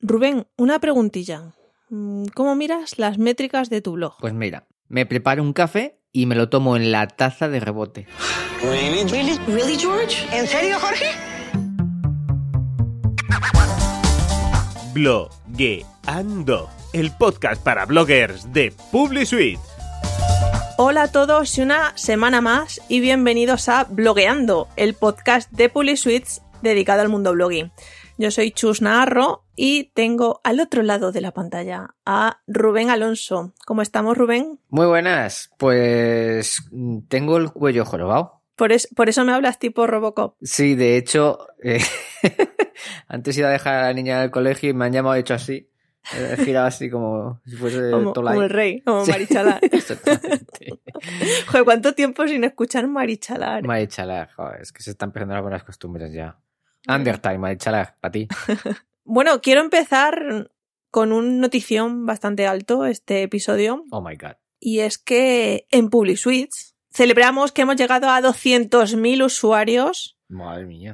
Rubén, una preguntilla. ¿Cómo miras las métricas de tu blog? Pues mira, me preparo un café y me lo tomo en la taza de rebote. Really, George? ¿En serio, Jorge? Blogueando, el podcast para bloggers de PubliSuite. Hola a todos y una semana más y bienvenidos a Blogueando, el podcast de PubliSuite dedicado al mundo blogging. Yo soy Chus Naharro y tengo al otro lado de la pantalla a Rubén Alonso. ¿Cómo estamos, Rubén? Muy buenas, pues tengo el cuello jorobado. Por eso me hablas tipo Robocop. Sí, de hecho, antes iba a dejar a la niña del colegio y me han llamado hecho así. He girado así como si fuese Tolai. Como el rey, como sí. Marichalar. Exactamente. Joder, ¿cuánto tiempo sin escuchar Marichalar? Marichalar, joder, es que se están perdiendo las buenas costumbres ya. Undertime, Marichalar, para ti. Bueno, quiero empezar con un notición bastante alto este episodio. Oh my god. Y es que en PubliSuite celebramos que hemos llegado a 200.000 usuarios. Madre mía.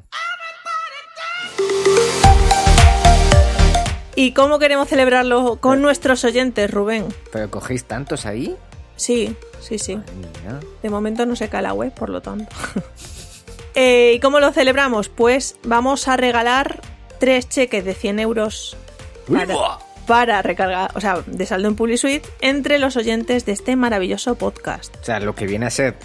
¿Y cómo queremos celebrarlo con nuestros oyentes, Rubén? ¿Pero cogéis tantos ahí? Sí. Madre mía. De momento no se cae la web, por lo tanto. ¿Y cómo lo celebramos? Pues vamos a regalar 3 cheques de 100 euros para recargar, o sea, de saldo en PubliSuite entre los oyentes de este maravilloso podcast. O sea, lo que viene a ser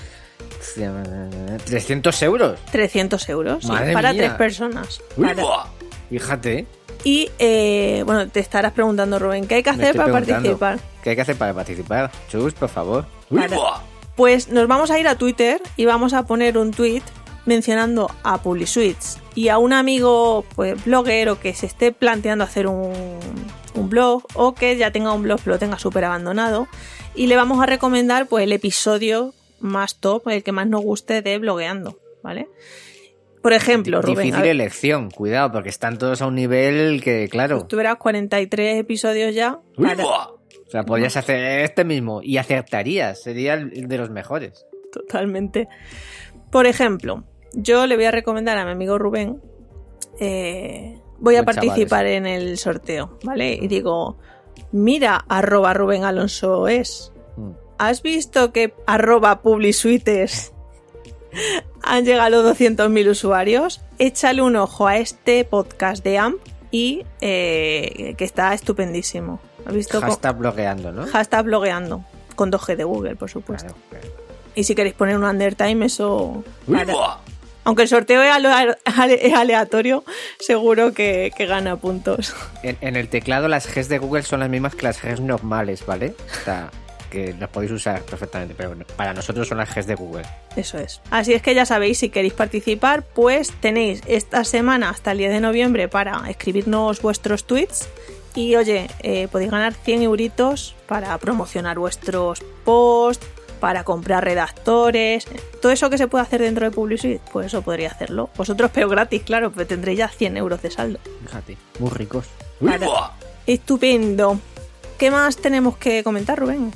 300 euros. 300 euros, sí, Madre para mía. 3 personas. Fíjate. Y, bueno, te estarás preguntando, Rubén, ¿qué hay que hacer para participar? ¿Qué hay que hacer para participar? Chus, por favor. Pues nos vamos a ir a Twitter y vamos a poner un tweet mencionando a PubliSuite y a un amigo pues bloguero que se esté planteando hacer un blog o que ya tenga un blog pero lo tenga súper abandonado, y le vamos a recomendar pues el episodio más top, el que más nos guste de Blogueando, ¿vale? Por ejemplo, Rubén, difícil elección, cuidado, porque están todos a un nivel que, claro. Pues tú verás 43 episodios ya. O sea, podrías hacer este mismo y acertarías, sería el de los mejores. Totalmente. Por ejemplo, yo le voy a recomendar a mi amigo Rubén, voy a participar en el sorteo, ¿vale? Y digo, mira, @Rubén Alonso es. ¿Has visto que @PubliSuites han llegado a los 200.000 usuarios? Échale un ojo a este podcast de AMP y que está estupendísimo. ¿Has visto? Hashtag blogueando, ¿no? Hashtag blogueando, con 2G de Google, por supuesto. Claro. Y si queréis poner un undertime, eso... Aunque el sorteo es aleatorio, seguro que gana puntos. En el teclado las Gs de Google son las mismas que las Gs normales, ¿vale? O sea, que las podéis usar perfectamente, pero para nosotros son las Gs de Google. Eso es. Así es que ya sabéis, si queréis participar, pues tenéis esta semana hasta el 10 de noviembre para escribirnos vuestros tweets. Y oye, podéis ganar 100 euritos para promocionar vuestros posts, para comprar redactores, todo eso que se puede hacer dentro de PubliSuite, pues eso podría hacerlo. Vosotros, pero gratis, claro, pues tendréis ya 100 euros de saldo. Fíjate, muy ricos. Estupendo. ¿Qué más tenemos que comentar, Rubén?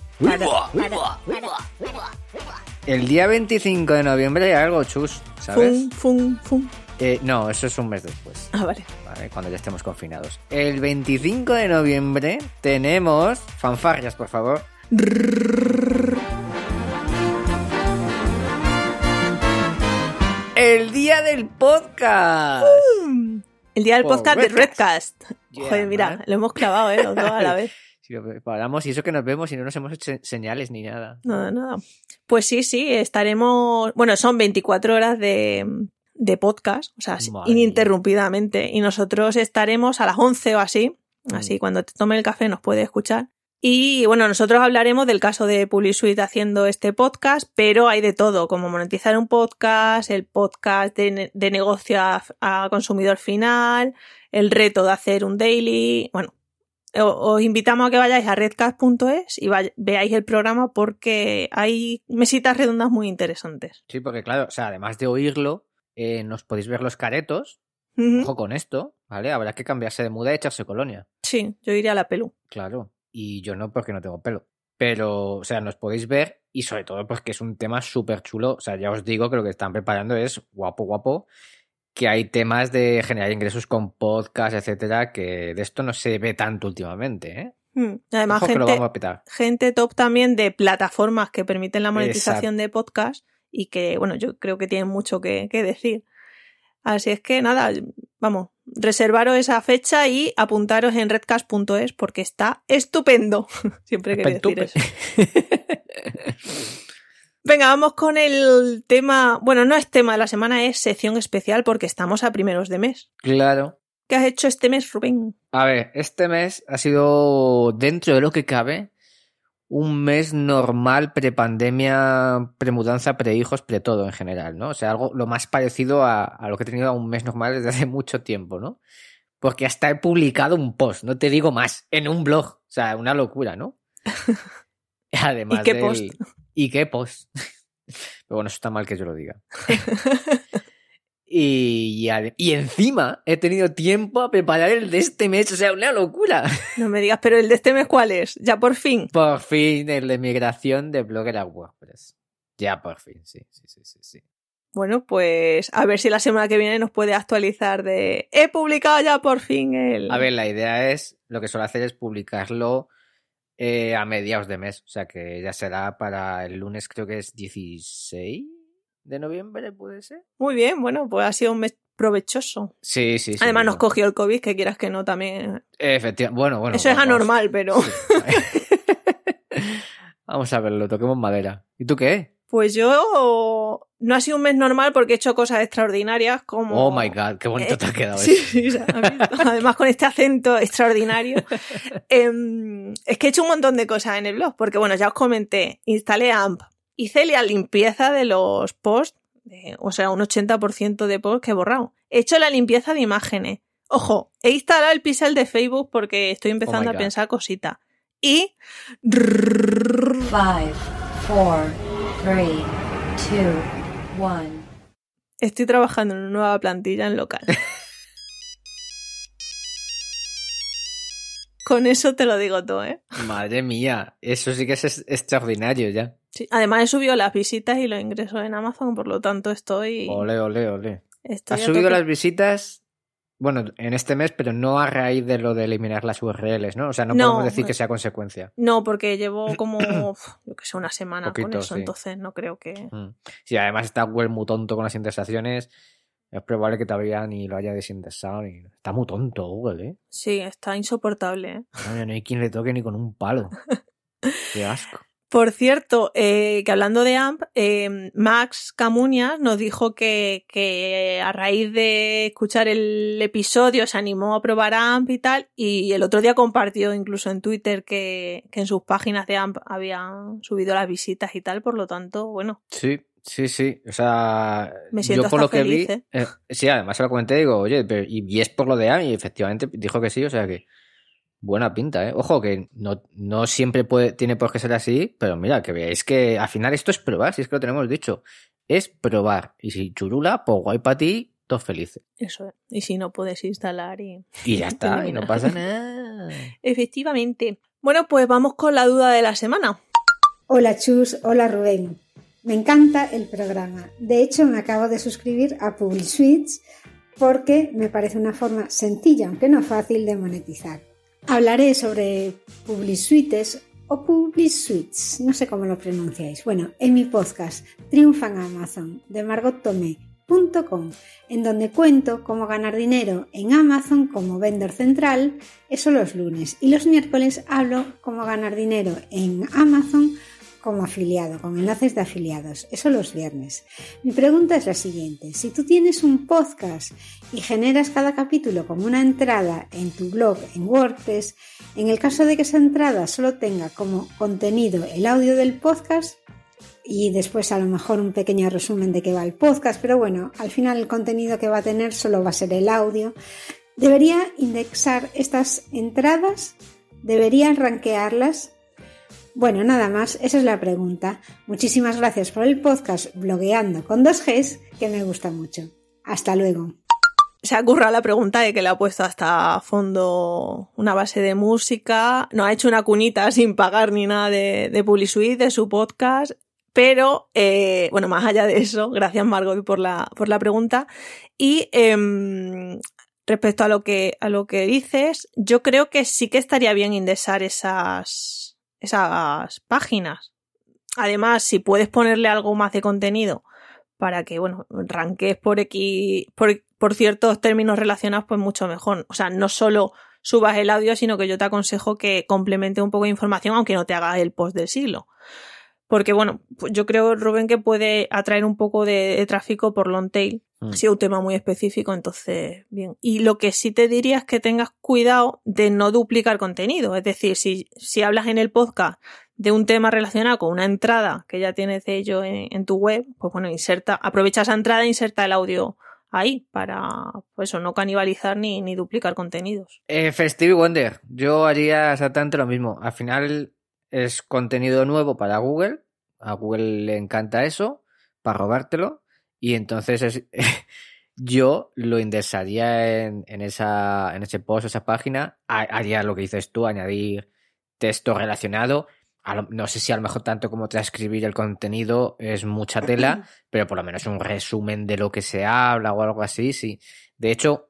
El día 25 de noviembre hay algo, Chus, ¿sabes? Fum. No, eso es un mes después. Ah, vale. Cuando ya estemos confinados. El 25 de noviembre tenemos... Fanfarrias, por favor. ¡El día del podcast! El día del podcast de Redcast. Yeah, Joder, mira, man. lo hemos clavado, los dos a la vez. Si lo preparamos y eso que nos vemos y no nos hemos hecho señales ni nada. Nada. Pues sí, estaremos... Bueno, son 24 horas de podcast, o sea, ininterrumpidamente. Y nosotros estaremos a las 11 o así. Así, cuando te tome el café nos puede escuchar. Y bueno, nosotros hablaremos del caso de PubliSuite haciendo este podcast, pero hay de todo, como monetizar un podcast, el podcast de negocio a consumidor final, el reto de hacer un daily. Bueno, os invitamos a que vayáis a redcast.es y veáis el programa porque hay mesitas redondas muy interesantes. Sí, porque claro, o sea, además de oírlo, nos podéis ver los caretos. Ojo con esto, ¿vale? Habrá que cambiarse de muda y echarse colonia. Sí, yo iría a la pelu. Claro. Y yo no, porque no tengo pelo. Pero, o sea, nos podéis ver y sobre todo pues que es un tema súper chulo. O sea, ya os digo que lo que están preparando es guapo. que hay temas de generar ingresos con podcast, etcétera, que de esto no se ve tanto últimamente, ¿eh? Además, Ojo, que lo vamos a petar. Gente top también de plataformas que permiten la monetización de podcast y que, bueno, yo creo que tienen mucho que decir. Así es que nada, vamos, reservaros esa fecha y apuntaros en redcast.es porque está estupendo. Siempre quería decir eso. Venga, vamos con el tema... Bueno, no es tema de la semana, es sección especial porque estamos a primeros de mes. Claro. ¿Qué has hecho este mes, Rubén? A ver, este mes ha sido, dentro de lo que cabe, un mes normal, prepandemia, premudanza, prehijos, pre-todo en general, ¿no? O sea, algo lo más parecido a lo que he tenido a un mes normal desde hace mucho tiempo, ¿no? Porque hasta he publicado un post, no te digo más, en un blog. O sea, una locura, ¿no? Además ¿Y qué post? ¿Y qué post? Pero bueno, eso está mal que yo lo diga. Y encima he tenido tiempo a preparar el de este mes, o sea, una locura. No me digas, pero el de este mes, ¿cuál es? ¿Ya por fin? Por fin, el de migración de Blogger a WordPress. Ya por fin, sí. Bueno, pues a ver si la semana que viene nos puede actualizar de he publicado ya por fin el... A ver, la idea es, lo que suelo hacer es publicarlo a mediados de mes, o sea que ya será para el lunes, creo que es 16 de noviembre, ¿puede ser? Muy bien, bueno, pues ha sido un mes provechoso. Sí. Además nos cogió el COVID, que quieras que no también... Efectivamente, bueno. Eso es anormal, pero... Sí. Vamos a verlo, toquemos madera. ¿Y tú qué? Pues yo... No ha sido un mes normal porque he hecho cosas extraordinarias como... Oh my God, qué bonito te ha quedado eso. Sí, además con este acento extraordinario. Es que he hecho un montón de cosas en el blog, porque bueno, ya os comenté, instalé AMP, hice la limpieza de los posts, o sea, un 80% de posts que he borrado. He hecho la limpieza de imágenes. Ojo, he instalado el pixel de Facebook porque estoy empezando a pensar cositas. Y... 5, 4, 3, 2... 1. Estoy trabajando en una nueva plantilla en local. Con eso te lo digo todo, ¿eh? Madre mía, eso sí que es extraordinario ya. Sí, además he subido las visitas y los ingresos en Amazon, por lo tanto estoy... Ole. ¿Has subido las visitas? Bueno, en este mes, pero no a raíz de lo de eliminar las URLs, ¿no? O sea, no podemos decir que sea consecuencia. No, porque llevo como, yo que sé, una semana poquito, con eso, sí. Entonces no creo que... Sí, además está Google muy tonto con las indexaciones. Es probable que todavía ni lo haya desindexado. Está muy tonto Google, ¿eh? Sí, está insoportable, ¿eh? No hay quien le toque ni con un palo. Qué asco. Por cierto, que hablando de AMP, Max Camuñas nos dijo que a raíz de escuchar el episodio se animó a probar AMP y tal, y el otro día compartió incluso en Twitter que en sus páginas de AMP habían subido las visitas y tal, por lo tanto, bueno. Sí. O sea, me siento yo por lo feliz, que vi, sí, además se lo comenté, digo, oye, pero, y es por lo de AMP, y efectivamente dijo que sí, o sea que buena pinta, ¿eh? Ojo, que no siempre tiene por qué ser así, pero mira, que veáis que al final esto es probar, si es que lo tenemos dicho. Es probar. Y si churula, pues guay para ti, todos felices. Eso es. Y si no puedes instalar y ya está, y no pasa nada. Efectivamente. Bueno, pues vamos con la duda de la semana. Hola Chus, hola Rubén. Me encanta el programa. De hecho, me acabo de suscribir a PubliSuites porque me parece una forma sencilla, aunque no fácil, de monetizar. Hablaré sobre PubliSuites o PubliSuites, no sé cómo lo pronunciáis. Bueno, en mi podcast Triunfa en Amazon de margottomé.com, en donde cuento cómo ganar dinero en Amazon como vendor central, eso los lunes, y los miércoles hablo cómo ganar dinero en Amazon como afiliado, con enlaces de afiliados, eso los viernes. Mi pregunta es la siguiente: si tú tienes un podcast y generas cada capítulo como una entrada en tu blog en WordPress, en el caso de que esa entrada solo tenga como contenido el audio del podcast y después a lo mejor un pequeño resumen de qué va el podcast, pero bueno, al final el contenido que va a tener solo va a ser el audio, ¿debería indexar estas entradas? ¿Debería rankearlas? Bueno, nada más, esa es la pregunta. Muchísimas gracias por el podcast Blogueando con 2 Gs, que me gusta mucho. Hasta luego. Se ha currado la pregunta de que le ha puesto hasta fondo una base de música. No ha hecho una cunita sin pagar ni nada de PubliSuite, de su podcast. Pero, bueno, más allá de eso, gracias Margot por la pregunta. Y respecto a lo que dices, yo creo que sí que estaría bien indexar esas páginas. Además, si puedes ponerle algo más de contenido para que, bueno, rankees por ciertos términos relacionados, pues mucho mejor. O sea, no solo subas el audio, sino que yo te aconsejo que complemente un poco de información, aunque no te hagas el post del siglo. Porque, bueno, yo creo, Rubén, que puede atraer un poco de tráfico por long tail, si es un tema muy específico, entonces, bien. Y lo que sí te diría es que tengas cuidado de no duplicar contenido. Es decir, si hablas en el podcast de un tema relacionado con una entrada que ya tienes de ello en tu web, pues bueno, aprovecha esa entrada e inserta el audio ahí para, pues eso, no canibalizar ni duplicar contenidos. Stevie Wonder, yo haría exactamente lo mismo. Al final es contenido nuevo para Google, a Google le encanta eso, para robártelo, y entonces yo lo indexaría en ese post, esa página, haría lo que dices tú, añadir texto relacionado. No sé si a lo mejor tanto como transcribir el contenido es mucha tela, pero por lo menos un resumen de lo que se habla o algo así, sí. De hecho,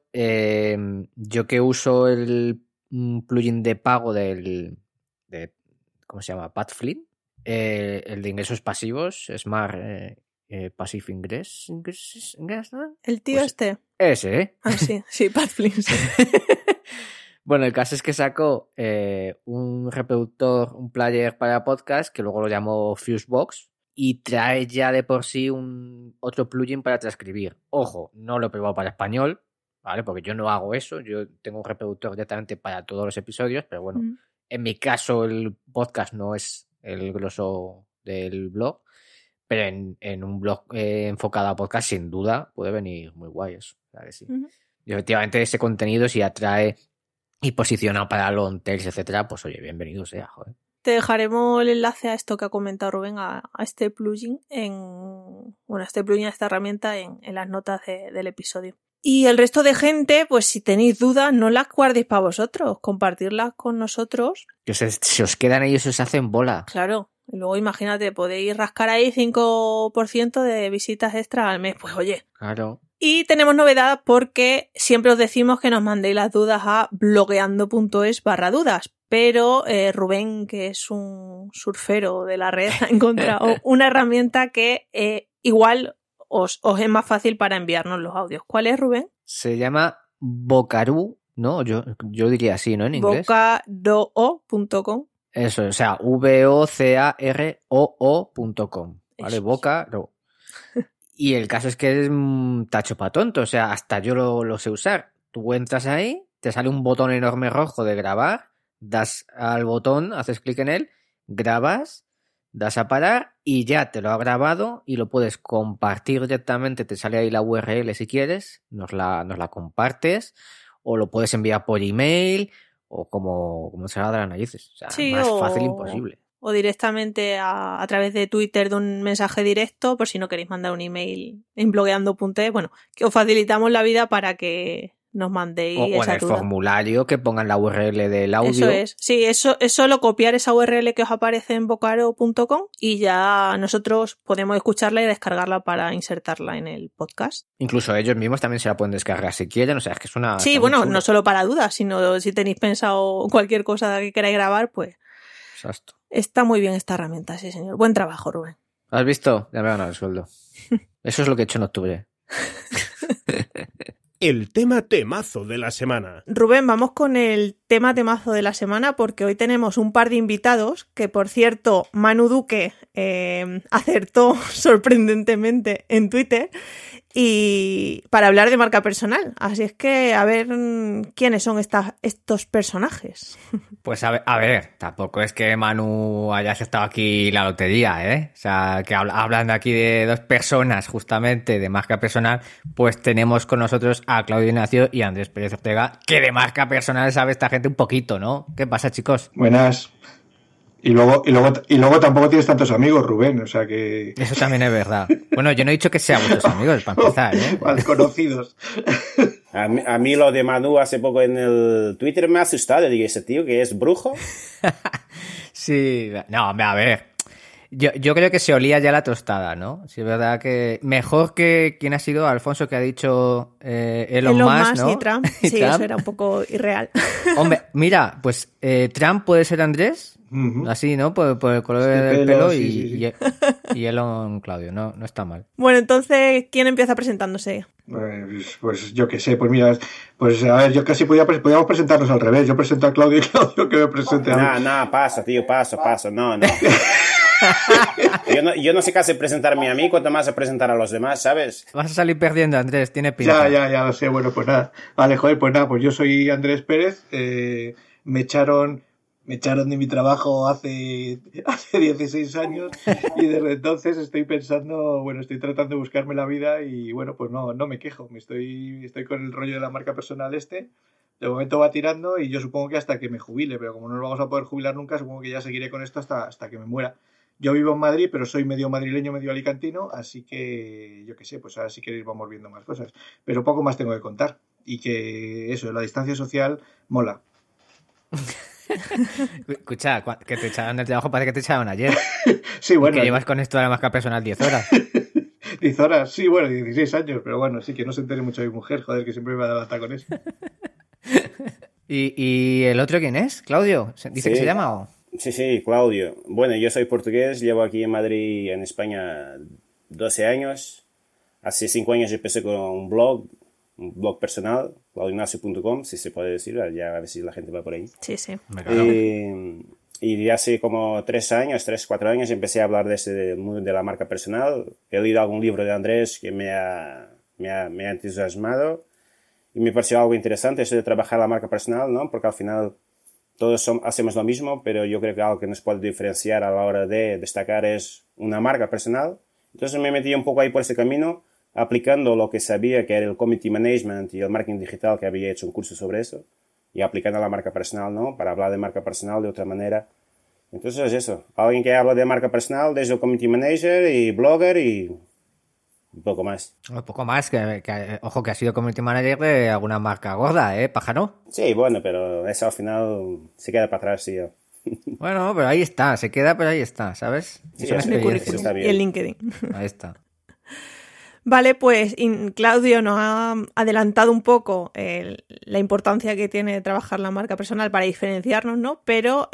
yo que uso el plugin de pago de ¿cómo se llama? Padflip, el de ingresos pasivos, Smart Passive Ingress, ¿no? ¿El tío pues ese? Ese, Ah, sí, Padflip, sí. Bueno, el caso es que sacó un reproductor, un player para podcast, que luego lo llamó Fusebox, y trae ya de por sí otro plugin para transcribir. Ojo, no lo he probado para español, ¿vale? Porque yo no hago eso, yo tengo un reproductor directamente para todos los episodios, pero bueno, en mi caso el podcast no es el grosso del blog, pero en un blog enfocado a podcast sin duda puede venir muy guay eso, claro que sí. Y efectivamente ese contenido si atrae y posiciona para long tails, etcétera, pues oye, bienvenido sea, joder. Te dejaremos el enlace a esto que ha comentado Rubén, a este plugin a esta herramienta en las notas del episodio. Y el resto de gente, pues si tenéis dudas, no las guardéis para vosotros, compartirlas con nosotros. Que si os quedan ellos, os hacen bola. Claro, y luego imagínate, podéis rascar ahí 5% de visitas extra al mes, pues oye. Claro. Y tenemos novedad porque siempre os decimos que nos mandéis las dudas a blogueando.es/dudas, pero Rubén, que es un surfero de la red, ha encontrado una herramienta que igual os es más fácil para enviarnos los audios. ¿Cuál es, Rubén? Se llama Vocaroo, ¿no? Yo diría así, ¿no? En inglés. Vocaroo.com. Eso, o sea, Vocaroo.com, ¿vale? Vocaroo. Y el caso es que es un tacho pa' tonto, o sea, hasta yo lo sé usar. Tú entras ahí, te sale un botón enorme rojo de grabar, das al botón, haces clic en él, grabas, das a parar y ya te lo ha grabado y lo puedes compartir directamente, te sale ahí la URL si quieres, nos la compartes o lo puedes enviar por email o como se la de las narices, o sea, sí, más fácil imposible. O directamente a través de Twitter de un mensaje directo, por si no queréis mandar un email en blogueando.es. Bueno, que os facilitamos la vida para que nos mandéis o en el duda. Formulario que pongan la URL del audio. Eso es. Sí, eso es solo copiar esa URL que os aparece en vocaroo.com y ya nosotros podemos escucharla y descargarla para insertarla en el podcast. Incluso ellos mismos también se la pueden descargar si quieren, o sea, es que es una... Sí, bueno, no solo para dudas, sino si tenéis pensado cualquier cosa que queráis grabar, pues... Exacto. Está muy bien esta herramienta, sí, señor. Buen trabajo, Rubén. ¿Has visto? Ya me van a dar el sueldo. Eso es lo que he hecho en octubre. El temazo de la semana. Rubén, vamos con el temazo de la semana porque hoy tenemos un par de invitados que, por cierto, Manu Duque acertó sorprendentemente en Twitter y para hablar de marca personal. Así es que a ver quiénes son estos personajes. Pues a ver, tampoco es que Manu haya aceptado aquí la lotería, ¿eh? O sea, que hablando aquí de dos personas justamente de marca personal, pues tenemos con nosotros a Claudio Ignacio y a Andrés Pérez Ortega, que de marca personal sabe esta gente un poquito, ¿no? ¿Qué pasa, chicos? Buenas. Y luego tampoco tienes tantos amigos, Rubén, o sea que... Eso también es verdad. Bueno, yo no he dicho que sean vuestros amigos, para empezar, ¿eh? Mal conocidos. A mí lo de Manu hace poco en el Twitter me ha asustado. Digo, ¿ese tío que es brujo? Sí, no, hombre, a ver. Yo creo que se olía ya la tostada, ¿no? Sí, es verdad que mejor que quien ha sido Alfonso, que ha dicho Elon Musk, ¿no? Y Trump. Sí, Trump. Eso era un poco irreal. Hombre, mira, pues Trump puede ser Andrés, así, ¿no? Por el color del pelo sí. Y Elon Claudio, no está mal. Bueno, entonces, ¿quién empieza presentándose? Pues yo qué sé, pues mira, pues a ver, yo casi podíamos presentarnos al revés. Yo presento a Claudio y Claudio que me presente a mí. No, paso, tío, paso, no. Yo no sé casi presentarme a mí, cuanto más a presentar a los demás, ¿sabes? Vas a salir perdiendo, Andrés, tiene pinta. Ya lo sé, bueno, pues nada. Vale, joder, pues nada, pues yo soy Andrés Pérez, me echaron de mi trabajo hace 16 años y desde entonces estoy tratando de buscarme la vida y bueno, pues no me quejo, estoy con el rollo de la marca personal de momento va tirando y yo supongo que hasta que me jubile, pero como no nos vamos a poder jubilar nunca, supongo que ya seguiré con esto hasta que me muera. Yo vivo en Madrid, pero soy medio madrileño, medio alicantino, así que yo qué sé, pues ahora si queréis vamos viendo más cosas. Pero poco más tengo que contar y que eso, la distancia social mola. Escucha, que te echaron del trabajo, parece que te echaron ayer. Sí, bueno. Y que llevas con esto de la marca personal 10 horas. 10 horas, sí, bueno, 16 años, pero bueno, sí que no se entere mucho de mi mujer, joder, que siempre me va a dar con eso. ¿Y el otro quién es? ¿Claudio? ¿Dice que se llama o...? Sí, Claudio. Bueno, yo soy portugués, llevo aquí en Madrid, en España, 12 años. Hace 5 años empecé con un blog personal, claudioignacio.com, si se puede decir, ya a ver si la gente va por ahí. Sí. Y hace como 4 años empecé a hablar de mundo de la marca personal. He leído algún libro de Andrés que me ha entusiasmado y me pareció algo interesante eso de trabajar la marca personal, ¿no? Porque al final todos hacemos lo mismo, pero yo creo que algo que nos puede diferenciar a la hora de destacar es una marca personal. Entonces me metí un poco ahí por ese camino, aplicando lo que sabía que era el community management y el marketing digital, que había hecho un curso sobre eso, y aplicando a la marca personal, ¿no? Para hablar de marca personal de otra manera. Entonces es eso, alguien que habla de marca personal desde el community manager y blogger y un poco más. Un poco más, que ojo, que ha sido community manager de alguna marca gorda, pájaro. Sí, bueno, pero eso al final se queda para atrás, tío. Bueno, pero ahí está, se queda, pero ahí está, ¿sabes? Sí, es el currículum y el LinkedIn. Ahí está. Vale, pues Claudio nos ha adelantado un poco la importancia que tiene trabajar la marca personal para diferenciarnos, ¿no? Pero,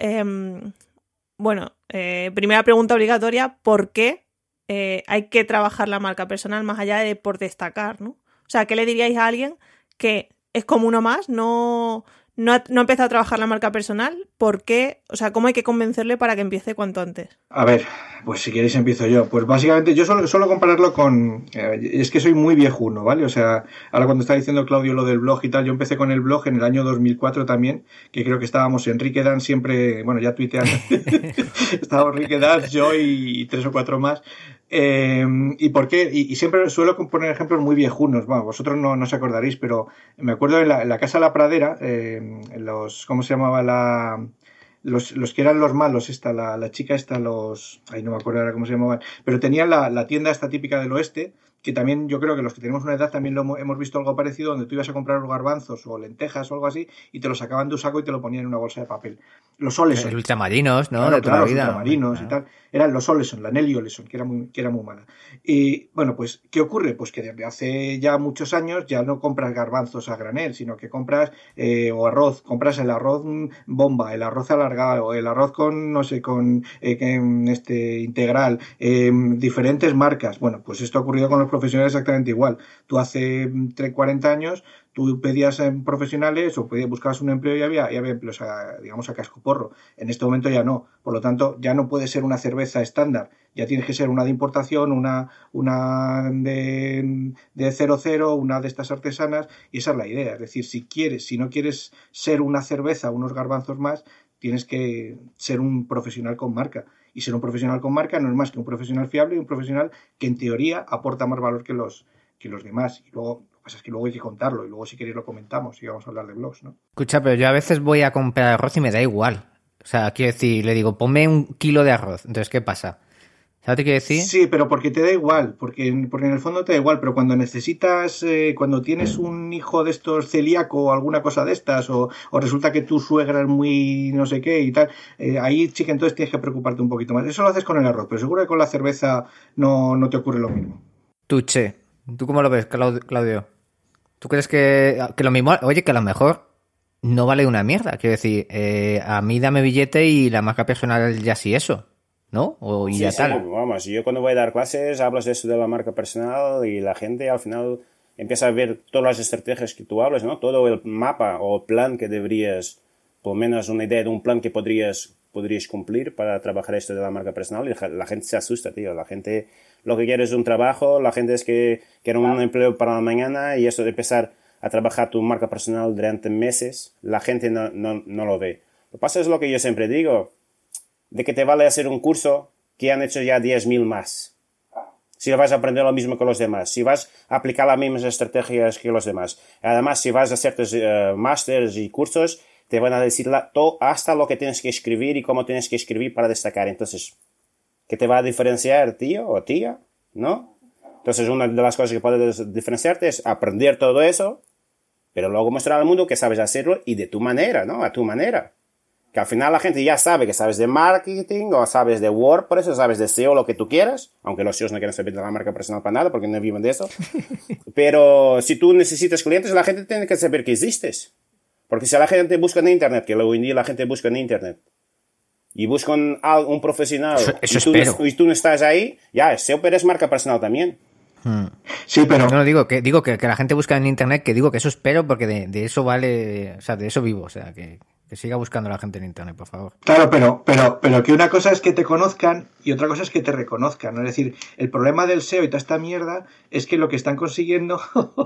primera pregunta obligatoria, ¿por qué hay que trabajar la marca personal más allá de por destacar, ¿no? O sea, ¿qué le diríais a alguien que es como uno más, no ha empezado a trabajar la marca personal? ¿Por qué? O sea, ¿cómo hay que convencerle para que empiece cuanto antes? A ver, pues si queréis empiezo yo. Pues básicamente yo suelo compararlo con... es que soy muy viejuno, ¿vale? O sea, ahora cuando está diciendo Claudio lo del blog y tal, yo empecé con el blog en el año 2004 también, que creo que estábamos Enrique Dan siempre... Bueno, ya tuiteando. Estábamos Enrique Dan, yo y 3 o 4 más. ¿Y por qué? Y siempre suelo poner ejemplos muy viejunos. Bueno, vosotros no os acordaréis, pero me acuerdo en la Casa La Pradera, ¿cómo se llamaba los que eran los malos, la chica ay, no me acuerdo ahora cómo se llamaban, pero tenían la tienda esta típica del oeste, que también yo creo que los que tenemos una edad también lo hemos visto algo parecido, donde tú ibas a comprar los garbanzos o lentejas o algo así y te lo sacaban de un saco y te lo ponían en una bolsa de papel. Los Oleson. Los ultramarinos, ¿no? Claro, de toda la vida. Los ultramarinos y tal. Eran los Oleson, la Nelly Oleson, que era muy mala. Y bueno, pues, ¿qué ocurre? Pues que desde hace ya muchos años ya no compras garbanzos a granel, sino que compras o arroz, compras el arroz bomba, el arroz alargado, el arroz con, no sé, con integral, diferentes marcas. Bueno, pues esto ha ocurrido con los profesionales exactamente igual. Tú hace 40 años tú pedías profesionales o buscabas un empleo y había empleos a cascoporro. En este momento ya no. Por lo tanto, ya no puede ser una cerveza estándar. Ya tienes que ser una de importación, una de 00, una de estas artesanas, y esa es la idea. Es decir, si no quieres ser una cerveza, unos garbanzos más, tienes que ser un profesional con marca. Y ser un profesional con marca no es más que un profesional fiable y un profesional que en teoría aporta más valor que los demás. Y luego, lo que pasa es que luego hay que contarlo y luego si queréis lo comentamos y vamos a hablar de blogs, ¿no? Escucha, pero yo a veces voy a comprar arroz y me da igual. O sea, quiero decir, le digo, ponme 1 kilo de arroz. Entonces, ¿qué pasa? ¿Sabes qué quiero decir? Sí, pero porque te da igual, porque en el fondo te da igual, pero cuando necesitas, cuando tienes un hijo de estos celíaco o alguna cosa de estas, o resulta que tu suegra es muy no sé qué y tal, ahí sí que entonces tienes que preocuparte un poquito más. Eso lo haces con el arroz, pero seguro que con la cerveza no te ocurre lo mismo. Tú, Che, ¿tú cómo lo ves, Claudio? ¿Tú crees que lo mismo, oye, que a lo mejor no vale una mierda? Quiero decir, a mí dame billete y la marca personal ya sí eso, ¿no? O y sí, ya sí, tal. Vamos, yo cuando voy a dar clases hablas de eso de la marca personal y la gente al final empieza a ver todas las estrategias que tú hablas, ¿no? Todo el mapa o el plan que deberías, por lo menos una idea de un plan que podrías cumplir para trabajar esto de la marca personal y la gente se asusta, tío. La gente lo que quiere es un trabajo, la gente es que quiere un empleo para la mañana y eso de empezar a trabajar tu marca personal durante meses, la gente no lo ve. Lo que pasa es lo que yo siempre digo, de que te vale hacer un curso que han hecho ya 10.000 más. Si vas a aprender lo mismo que los demás, si vas a aplicar las mismas estrategias que los demás. Además, si vas a hacer tus másters y cursos, te van a decir hasta lo que tienes que escribir y cómo tienes que escribir para destacar. Entonces, ¿qué te va a diferenciar, tío o tía? ¿No? Entonces, una de las cosas que puedes diferenciarte es aprender todo eso, pero luego mostrar al mundo que sabes hacerlo y de tu manera, ¿no? A tu manera. Que al final la gente ya sabe que sabes de marketing o sabes de WordPress o sabes de SEO, lo que tú quieras, aunque los SEOs no quieren saber de la marca personal para nada porque no viven de eso. Pero si tú necesitas clientes, la gente tiene que saber que existes. Porque si la gente busca en Internet, que hoy en día la gente busca en Internet, y busca un profesional y tú no estás ahí, ya, SEO, pero es marca personal también. Sí, pero... No, digo que la gente busca en Internet, que digo que eso espero porque de eso vale, o sea, de eso vivo, o sea, que siga buscando la gente en Internet, por favor. Claro, pero que una cosa es que te conozcan y otra cosa es que te reconozcan, ¿no? Es decir, el problema del SEO y toda esta mierda es que lo que están consiguiendo...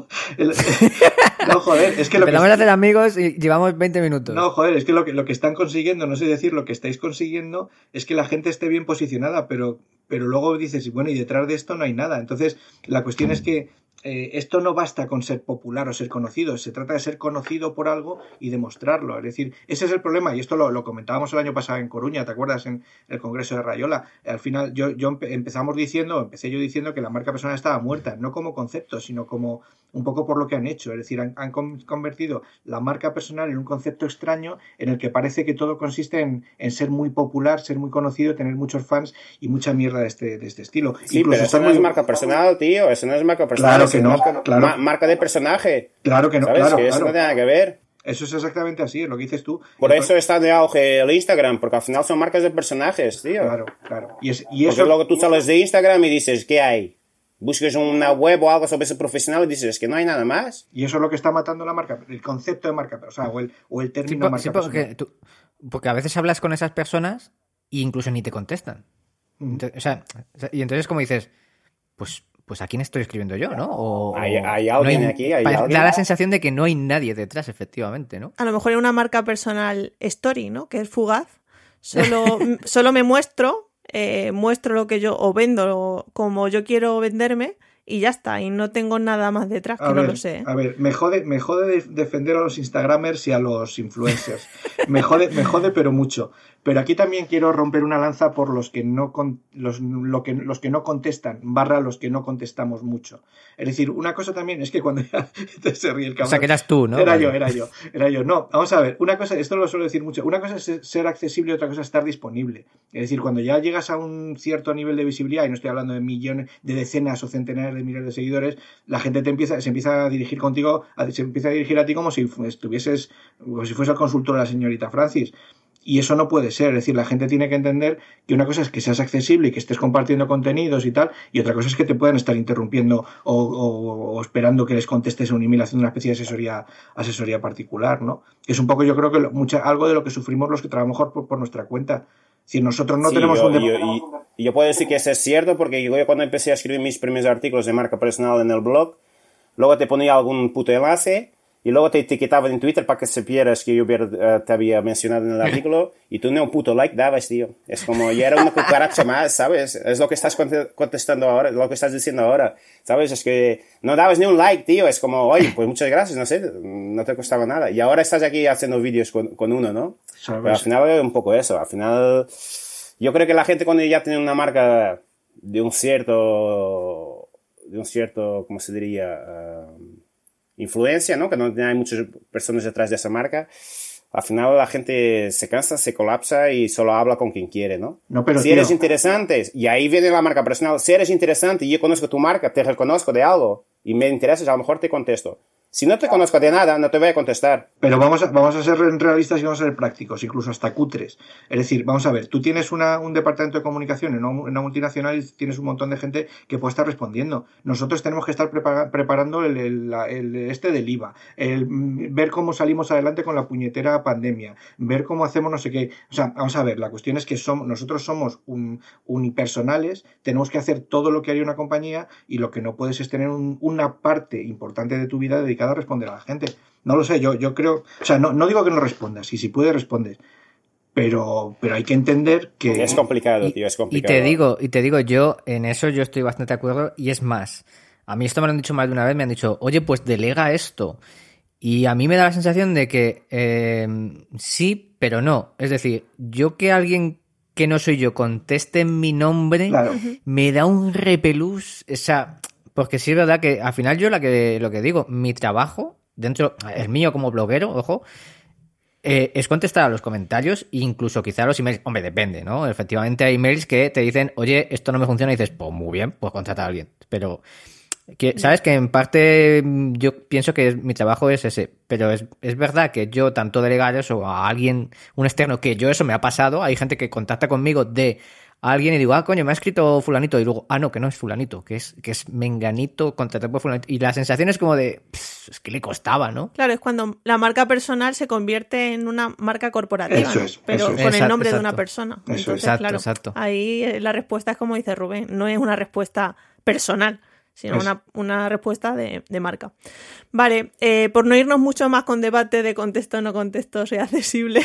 No, joder, es que lo Empezamos a hacer amigos y llevamos 20 minutos. No, joder, es que lo que están consiguiendo, no sé decir, lo que estáis consiguiendo es que la gente esté bien posicionada, pero luego dices, bueno, y detrás de esto no hay nada. Entonces, la cuestión es que esto no basta con ser popular o ser conocido, se trata de ser conocido por algo y demostrarlo. Es decir, ese es el problema, y esto lo comentábamos el año pasado en Coruña, ¿te acuerdas? En el Congreso de Rayola. Al final empecé yo diciendo que la marca personal estaba muerta, no como concepto, sino como un poco por lo que han hecho. Es decir, han convertido la marca personal en un concepto extraño en el que parece que todo consiste en ser muy popular, ser muy conocido, tener muchos fans y mucha mierda de este estilo. Sí, incluso pero eso no es marca personal, tío, eso no es marca personal. Claro que no, claro. Marca de personaje. Claro que no, ¿sabes? claro. Que eso no tiene nada que ver. Eso es exactamente así, es lo que dices tú. Por eso está de auge el Instagram, porque al final son marcas de personajes, tío. Claro. Y eso... Porque luego tú sales de Instagram y dices, ¿qué hay? Buscas una web o algo sobre ese profesional y dices que no hay nada más. Y eso es lo que está matando la marca, el concepto de marca personal o el término marca personal. Porque a veces hablas con esas personas e incluso ni te contestan. Entonces, y entonces como dices, pues ¿a quién estoy escribiendo yo, no? O hay alguien no aquí, hay alguien. Da la sensación de que no hay nadie detrás, efectivamente, ¿no? A lo mejor hay una marca personal story, ¿no? Que es fugaz. Solo me muestro lo que yo o vendo como yo quiero venderme y ya está, y no tengo nada más detrás que no lo sé. A ver, me jode defender a los Instagramers y a los influencers. Me jode pero mucho. Pero aquí también quiero romper una lanza por los que no contestan, los que no contestamos mucho. Es decir, una cosa también es que cuando ya se ríe el cabrón. O sea, que eras tú, ¿no? Era yo. No, vamos a ver, una cosa, esto lo suelo decir mucho, una cosa es ser accesible y otra cosa es estar disponible. Es decir, cuando ya llegas a un cierto nivel de visibilidad, y no estoy hablando de millones, de decenas o centenares de miles de seguidores, la gente se empieza a dirigir contigo, se empieza a dirigir a ti como si fuese el consultor de la señorita Francis. Y eso no puede ser, es decir, la gente tiene que entender que una cosa es que seas accesible y que estés compartiendo contenidos y tal, y otra cosa es que te puedan estar interrumpiendo o esperando que les contestes un email haciendo una especie de asesoría particular, ¿no? Es un poco, yo creo que algo de lo que sufrimos los que trabajamos por nuestra cuenta. Si nosotros no tenemos yo puedo decir que eso es cierto, porque yo cuando empecé a escribir mis primeros artículos de marca personal en el blog, luego te ponía algún puto enlace y luego te etiquetaban en Twitter para que supieras que yo te había mencionado en el artículo y tú ni un puto like dabas, tío. Es como, ya era una cucaracha más, ¿sabes? Es lo que estás contestando ahora, lo que estás diciendo ahora, ¿sabes? Es que no dabas ni un like, tío. Es como, oye, pues muchas gracias, no sé, no te costaba nada. Y ahora estás aquí haciendo vídeos con uno, ¿no? ¿Sabes? Pero al final es un poco eso. Al final, yo creo que la gente cuando ya tiene una marca de un cierto, ¿cómo se diría? Influencia, ¿no? Que no hay muchas personas detrás de esa marca. Al final la gente se cansa, se colapsa y solo habla con quien quiere, ¿no? No, pero si eres interesante, y ahí viene la marca personal, si eres interesante y yo conozco tu marca, te reconozco de algo y me interesas, a lo mejor te contesto. Si no te conozco de nada, no te voy a contestar. Pero vamos a ser realistas y vamos a ser prácticos, incluso hasta cutres. Es decir, vamos a ver, tú tienes un departamento de comunicación en una multinacional y tienes un montón de gente que puede estar respondiendo. Nosotros tenemos que estar preparando el del IVA, ver cómo salimos adelante con la puñetera pandemia, ver cómo hacemos no sé qué. O sea, vamos a ver, la cuestión es que nosotros somos unipersonales, tenemos que hacer todo lo que haría una compañía y lo que no puedes es tener una parte importante de tu vida dedicada a responder a la gente. No lo sé, yo creo, o sea, no digo que no respondas, y si puedes respondes, pero hay que entender que es complicado, tío, es complicado. Y te digo, yo en eso yo estoy bastante de acuerdo, y es más, a mí esto me lo han dicho más de una vez, me han dicho, oye, pues delega esto, y a mí me da la sensación de que sí, pero no, es decir, yo que alguien que no soy yo conteste en mi nombre, claro, me da un repelús, o sea, porque sí es verdad que al final yo lo que digo, mi trabajo, dentro, el mío como bloguero, ojo, es contestar a los comentarios e incluso quizá a los emails. Hombre, depende, ¿no? Efectivamente hay emails que te dicen, oye, esto no me funciona, y dices, pues muy bien, pues contrata a alguien. Pero, ¿sabes? Que en parte yo pienso que mi trabajo es ese, pero es verdad que yo tanto delegar eso a alguien, un externo, que yo eso me ha pasado, hay gente que contacta conmigo de alguien y digo, coño, me ha escrito fulanito, y luego, no, que no es fulanito, que es menganito, contratado por fulanito, y la sensación es como de, es que le costaba, ¿no? Claro, es cuando la marca personal se convierte en una marca corporativa, eso ¿no? es, pero eso con es. el nombre Exacto, de una persona. Eso entonces, exacto, claro, exacto. Ahí la respuesta es como dice Rubén, no es una respuesta personal, sino una respuesta de marca. Vale, por no irnos mucho más con debate de contexto o no contexto, soy accesible.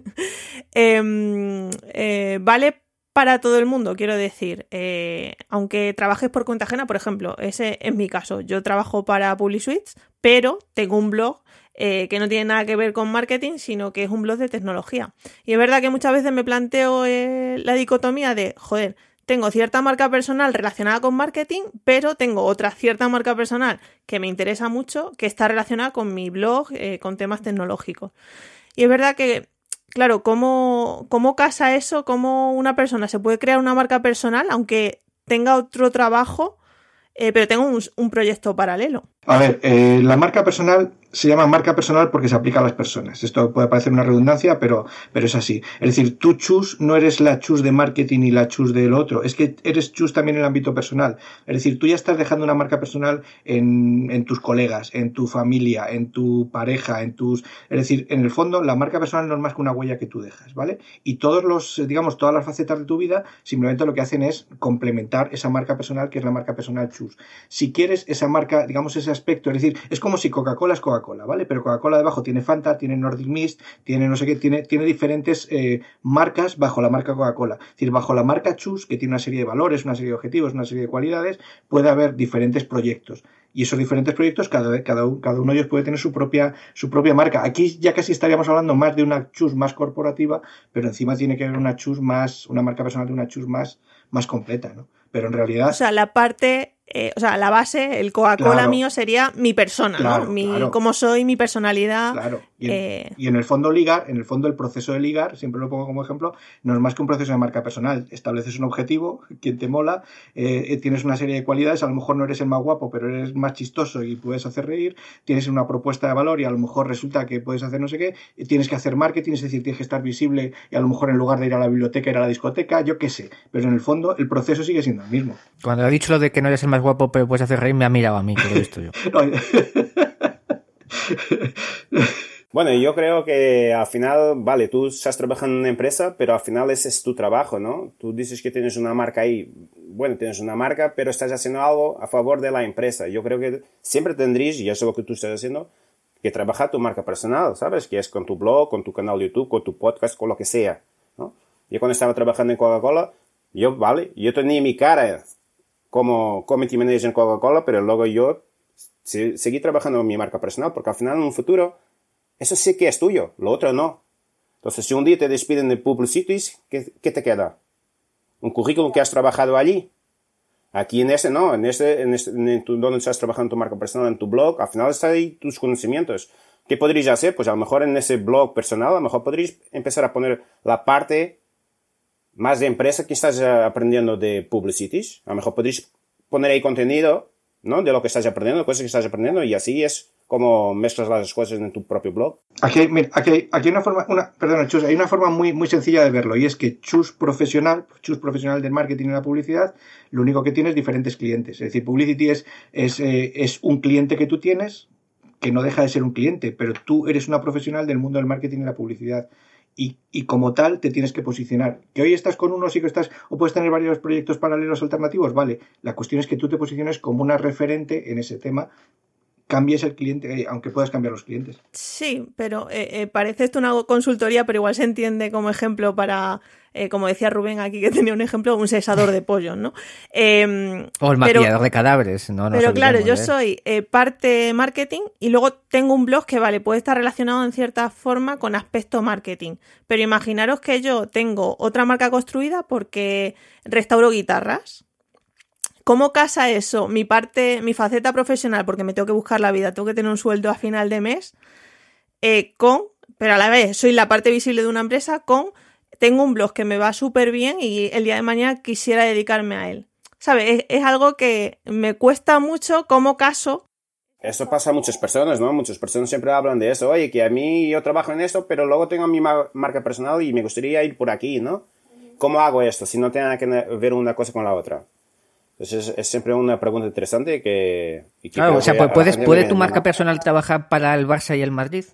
Vale para todo el mundo, quiero decir, aunque trabajes por cuenta ajena, por ejemplo, ese es mi caso. Yo trabajo para PubliSuites, pero tengo un blog que no tiene nada que ver con marketing, sino que es un blog de tecnología. Y es verdad que muchas veces me planteo la dicotomía de, joder, tengo cierta marca personal relacionada con marketing, pero tengo otra cierta marca personal que me interesa mucho, que está relacionada con mi blog, con temas tecnológicos. Y es verdad que, claro, ¿cómo casa eso? ¿Cómo una persona se puede crear una marca personal aunque tenga otro trabajo, pero tenga un proyecto paralelo? A ver, la marca personal se llama marca personal porque se aplica a las personas. Esto puede parecer una redundancia, pero es así. Es decir, tú, Chus, no eres la Chus de marketing y la Chus del otro. Es que eres Chus también en el ámbito personal. Es decir, tú ya estás dejando una marca personal en tus colegas, en tu familia, en tu pareja, Es decir, en el fondo, la marca personal no es más que una huella que tú dejas, ¿vale? Y todas las facetas de tu vida simplemente lo que hacen es complementar esa marca personal, que es la marca personal Chus. Si quieres esa marca, digamos, ese aspecto, es decir, es como si Coca-Cola es Coca-Cola, ¿vale? Pero Coca-Cola debajo tiene Fanta, tiene Nordic Mist, tiene no sé qué, tiene diferentes marcas bajo la marca Coca-Cola. Es decir, bajo la marca Chus, que tiene una serie de valores, una serie de objetivos, una serie de cualidades, puede haber diferentes proyectos. Y esos diferentes proyectos, cada uno de ellos puede tener su propia marca. Aquí ya casi estaríamos hablando más de una Chus más corporativa, pero encima tiene que haber una marca personal de una Chus más completa, ¿no? Pero en realidad... O sea, la base, el Coca-Cola claro, mío sería mi persona, claro, ¿no? Claro. Cómo soy, mi personalidad. Claro. Y en el fondo el proceso de ligar, siempre lo pongo como ejemplo, no es más que un proceso de marca personal. Estableces un objetivo, quien te mola, tienes una serie de cualidades, a lo mejor no eres el más guapo, pero eres más chistoso y puedes hacer reír, tienes una propuesta de valor y a lo mejor resulta que puedes hacer no sé qué, tienes que hacer marketing, es decir, tienes que estar visible y a lo mejor en lugar de ir a la biblioteca, ir a la discoteca, yo qué sé. Pero en el fondo el proceso sigue siendo el mismo. Cuando ha dicho lo de que no eres el más guapo pero puedes hacer reír, me ha mirado a mí, que lo he visto yo. Bueno, yo creo que al final, vale, tú estás trabajando en una empresa, pero al final ese es tu trabajo, ¿no? Tú dices que tienes una marca ahí. Bueno, tienes una marca, pero estás haciendo algo a favor de la empresa. Yo creo que siempre tendrías, y eso es lo que tú estás haciendo, que trabajar tu marca personal, ¿sabes? Que es con tu blog, con tu canal de YouTube, con tu podcast, con lo que sea, ¿no? Yo cuando estaba trabajando en Coca-Cola, yo tenía mi cara como community manager en Coca-Cola, pero luego yo seguí trabajando en mi marca personal, porque al final en un futuro eso sí que es tuyo, lo otro no. Entonces, si un día te despiden de PubliSuites, ¿qué te queda? ¿Un currículum que has trabajado allí? Aquí en donde estás trabajando tu marca personal, en tu blog, al final están ahí tus conocimientos. ¿Qué podrías hacer? Pues a lo mejor en ese blog personal, a lo mejor podrías empezar a poner la parte más de empresa que estás aprendiendo de Publicities. A lo mejor podrías poner ahí contenido, ¿no? De lo que estás aprendiendo, cosas que estás aprendiendo, y así es como mezclas las cosas en tu propio blog. Aquí hay una forma, Chus, hay una forma muy, muy sencilla de verlo, y es que Chus profesional del marketing y la publicidad, lo único que tiene es diferentes clientes. Es decir, Publicity es un cliente que tú tienes, que no deja de ser un cliente, pero tú eres una profesional del mundo del marketing y la publicidad. Y como tal te tienes que posicionar. Que hoy estás con uno, sí que estás, o puedes tener varios proyectos paralelos alternativos, vale. La cuestión es que tú te posiciones como una referente en ese tema, cambies el cliente, aunque puedas cambiar los clientes. Sí, pero parece esto una consultoría, pero igual se entiende como ejemplo para, como decía Rubén aquí, que tenía un ejemplo, un cesador de pollos, ¿no? O el maquillador de cadáveres, ¿no? Pero claro, yo soy parte marketing y luego tengo un blog que, vale, puede estar relacionado en cierta forma con aspecto marketing. Pero imaginaros que yo tengo otra marca construida porque restauro guitarras. ¿Cómo casa eso? Mi faceta profesional, porque me tengo que buscar la vida, tengo que tener un sueldo a final de mes, pero a la vez soy la parte visible de una empresa tengo un blog que me va súper bien y el día de mañana quisiera dedicarme a él. ¿Sabes? Es algo que me cuesta mucho como caso. Eso pasa a muchas personas, ¿no? Muchas personas siempre hablan de eso. Oye, que a mí yo trabajo en esto, pero luego tengo mi marca personal y me gustaría ir por aquí, ¿no? ¿Cómo hago esto si no tiene nada que ver una cosa con la otra? Entonces es siempre una pregunta interesante claro, o sea, ¿puede tu marca personal trabajar para el Barça y el Madrid?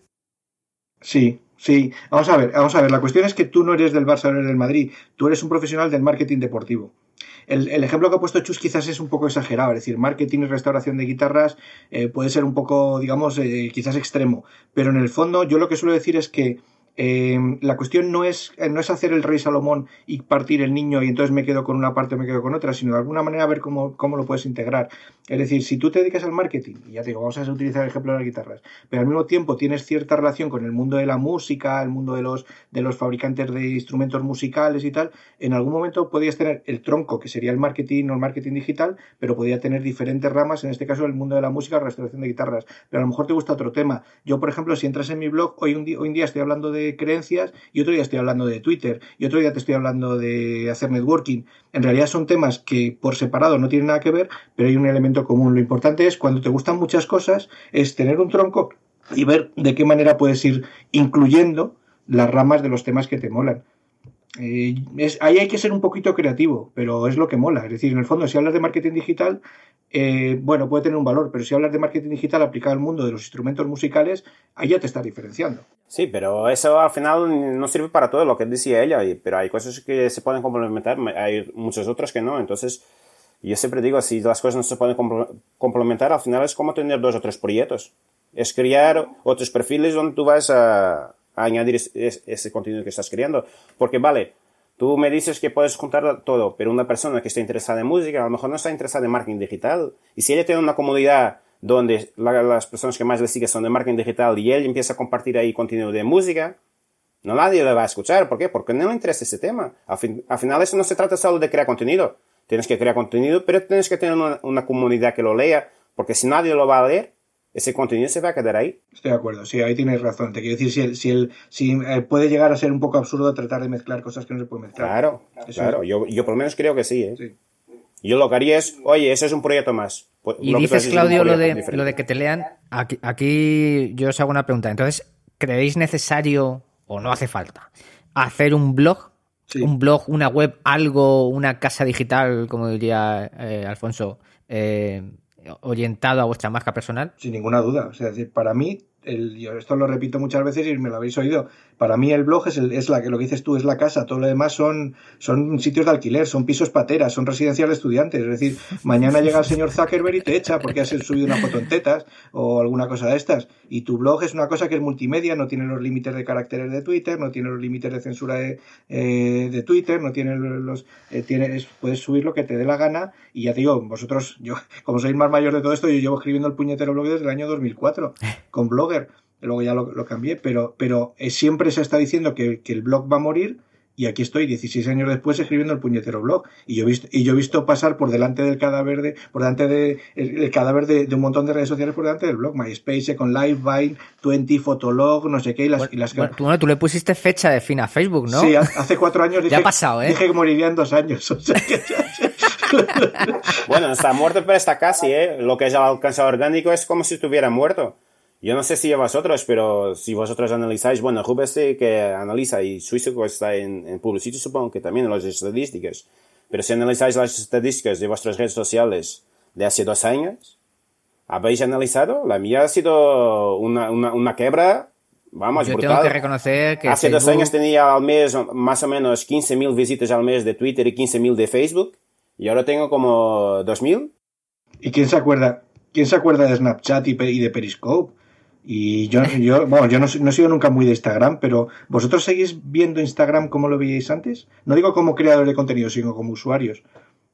Sí. Vamos a ver. La cuestión es que tú no eres del Barça o eres del Madrid. Tú eres un profesional del marketing deportivo. El ejemplo que ha puesto Chus quizás es un poco exagerado. Es decir, marketing y restauración de guitarras puede ser un poco, digamos, quizás extremo. Pero en el fondo yo lo que suelo decir es que la cuestión no es hacer el rey Salomón y partir el niño y entonces me quedo con una parte o me quedo con otra, sino de alguna manera ver cómo lo puedes integrar. Es decir, si tú te dedicas al marketing, y ya te digo, vamos a utilizar el ejemplo de las guitarras, pero al mismo tiempo tienes cierta relación con el mundo de la música, el mundo de los fabricantes de instrumentos musicales y tal, en algún momento podrías tener el tronco, que sería el marketing o el marketing digital, pero podría tener diferentes ramas, en este caso el mundo de la música, restauración de guitarras, pero a lo mejor te gusta otro tema. Yo, por ejemplo, si entras en mi blog, hoy en día estoy hablando de creencias y otro día estoy hablando de Twitter y otro día te estoy hablando de hacer networking. En realidad son temas que por separado no tienen nada que ver, pero hay un elemento común. Lo importante es, cuando te gustan muchas cosas, es tener un tronco y ver de qué manera puedes ir incluyendo las ramas de los temas que te molan. Ahí hay que ser un poquito creativo, pero es lo que mola. Es decir, en el fondo, si hablas de marketing digital, bueno, puede tener un valor, pero si hablas de marketing digital aplicado al mundo de los instrumentos musicales, ahí ya te estás diferenciando. Sí, pero eso al final no sirve para todo lo que decía ella, pero hay cosas que se pueden complementar, hay muchas otras que no. Entonces, yo siempre digo, si las cosas no se pueden complementar, al final es como tener 2 o 3 proyectos. Es crear otros perfiles donde tú vas a añadir ese contenido que estás creando. Porque, vale, tú me dices que puedes juntar todo, pero una persona que está interesada en música a lo mejor no está interesada en marketing digital. Y si ella tiene una comunidad donde las personas que más le siguen son de marketing digital y él empieza a compartir ahí contenido de música, no nadie le va a escuchar. ¿Por qué? Porque no le interesa ese tema. Al final eso no se trata solo de crear contenido. Tienes que crear contenido, pero tienes que tener una comunidad que lo lea, porque si nadie lo va a leer, ese contenido se va a quedar ahí. Estoy de acuerdo, sí, ahí tienes razón. Te quiero decir, si puede llegar a ser un poco absurdo tratar de mezclar cosas que no se pueden mezclar. Claro. Yo por lo menos creo que sí, ¿eh? Sí. Yo lo que haría es, oye, ese es un proyecto más. Y dices, Claudio, lo de que te lean. Aquí yo os hago una pregunta. Entonces, ¿creéis necesario o no hace falta hacer un blog? Sí. Un blog, una web, algo, una casa digital, como diría Alfonso, orientado a vuestra marca personal? Sin ninguna duda. O sea, es decir, para mí, yo esto lo repito muchas veces y me lo habéis oído, para mí el blog es lo que dices tú, es la casa. Todo lo demás son sitios de alquiler, son pisos pateras, son residencias de estudiantes. Es decir, mañana llega el señor Zuckerberg y te echa porque has subido una foto en tetas o alguna cosa de estas. Y tu blog es una cosa que es multimedia, no tiene los límites de caracteres de Twitter, no tiene los límites de censura de Twitter, no tiene puedes subir lo que te dé la gana. Y ya te digo, vosotros, yo como sois más mayor de todo esto, yo llevo escribiendo el puñetero blog desde el año 2004 con Blogger. Luego ya lo cambié, pero siempre se está diciendo que el blog va a morir y aquí estoy 16 años después escribiendo el puñetero blog. Y yo he visto pasar por delante del cadáver el cadáver de un montón de redes sociales por delante del blog. MySpace, Second Life, Vine, 20, Fotolog, no sé qué. Tú le pusiste fecha de fin a Facebook, ¿no? Sí, hace 4 años ya ha pasado, dije que moriría en 2 años. O sea, Bueno, está muerto, pero está casi, ¿eh? Lo que es el alcance orgánico es como si estuviera muerto. Yo no sé si a vosotros, pero si vosotros analizáis, bueno, Rubén sí que analiza y Suizo está en Publicity, supongo que también en las estadísticas. Pero si analizáis las estadísticas de vuestras redes sociales de hace 2 años, ¿habéis analizado? La mía ha sido una quebra, vamos, yo brutal. Tengo que reconocer que hace Facebook... 2 años tenía al mes más o menos 15.000 visitas al mes de Twitter y 15.000 de Facebook, y ahora tengo como 2.000. ¿Y quién se acuerda de Snapchat y de Periscope? Y yo no he sido nunca muy de Instagram, pero ¿vosotros seguís viendo Instagram como lo veíais antes? No digo como creadores de contenido, sino como usuarios.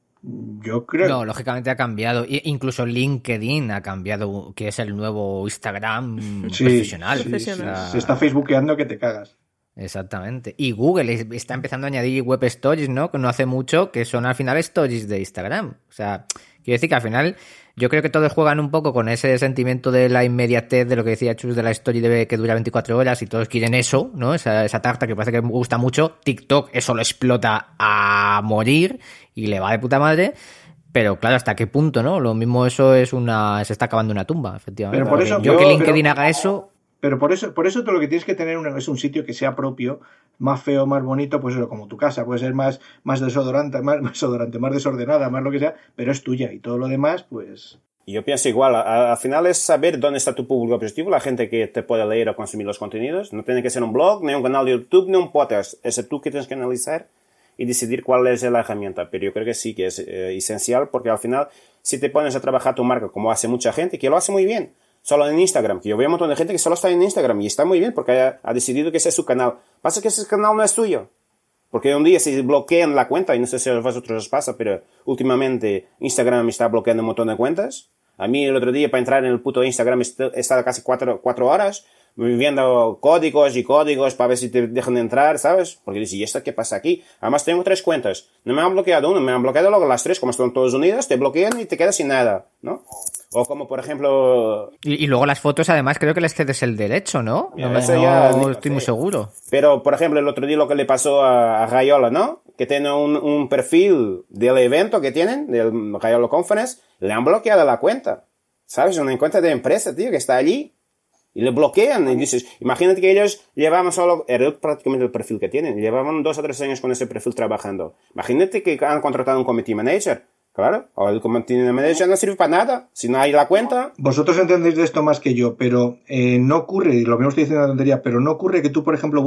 Yo creo... No, lógicamente ha cambiado. Incluso LinkedIn ha cambiado, que es el nuevo Instagram profesional. Sí. O sea... Se está facebookeando que te cagas. Exactamente. Y Google está empezando a añadir web stories, ¿no? Que no hace mucho, que son al final stories de Instagram. O sea, quiero decir que al final yo creo que todos juegan un poco con ese sentimiento de la inmediatez, de lo que decía Chus, de la story que dura 24 horas y todos quieren eso, ¿no? Esa tarta que parece que me gusta mucho. TikTok eso lo explota a morir y le va de puta madre. Pero claro, ¿hasta qué punto, no? Lo mismo eso es se está acabando una tumba, efectivamente. Pero por eso, que LinkedIn haga eso... Pero por eso tú lo que tienes que tener es un sitio que sea propio, más feo, más bonito, pues eso, como tu casa, puede ser más desodorante, más desordenada, más lo que sea, pero es tuya y todo lo demás, pues... Yo pienso igual, al final es saber dónde está tu público objetivo, la gente que te puede leer o consumir los contenidos. No tiene que ser un blog, ni un canal de YouTube, ni un podcast. Es tú que tienes que analizar y decidir cuál es la herramienta. Pero yo creo que sí que es esencial, porque al final, si te pones a trabajar tu marca, como hace mucha gente, que lo hace muy bien, solo en Instagram, que yo veo un montón de gente que solo está en Instagram y está muy bien porque ha decidido que ese es su canal. Pasa que ese canal no es tuyo. Porque un día se bloquean la cuenta, y no sé si a vosotros os pasa, pero últimamente Instagram está bloqueando un montón de cuentas. A mí el otro día para entrar en el puto Instagram he estado casi 4 horas viendo códigos para ver si te dejan entrar, ¿sabes? Porque dices, ¿y esto qué pasa aquí? Además tengo 3 cuentas. No me han bloqueado una, me han bloqueado luego las 3, como están todas unidas, te bloquean y te quedas sin nada, ¿no? O como, por ejemplo... Y luego las fotos, además, creo que les cedes el derecho, ¿no? No estoy muy seguro. Pero, por ejemplo, el otro día lo que le pasó a Rayola, ¿no? Que tiene un perfil del evento que tienen, del Rayola Conference, le han bloqueado la cuenta. ¿Sabes? Una cuenta de empresa, tío, que está allí. Y le bloquean. Y dices, imagínate que ellos llevaban era prácticamente el perfil que tienen. Llevaban 2 o 3 años con ese perfil trabajando. Imagínate que han contratado un community manager. Claro, ahora el community manager no sirve para nada. Si no hay la cuenta... Vosotros entendéis de esto más que yo, pero no ocurre, y lo mismo estoy diciendo una tontería, pero no ocurre que tú, por ejemplo,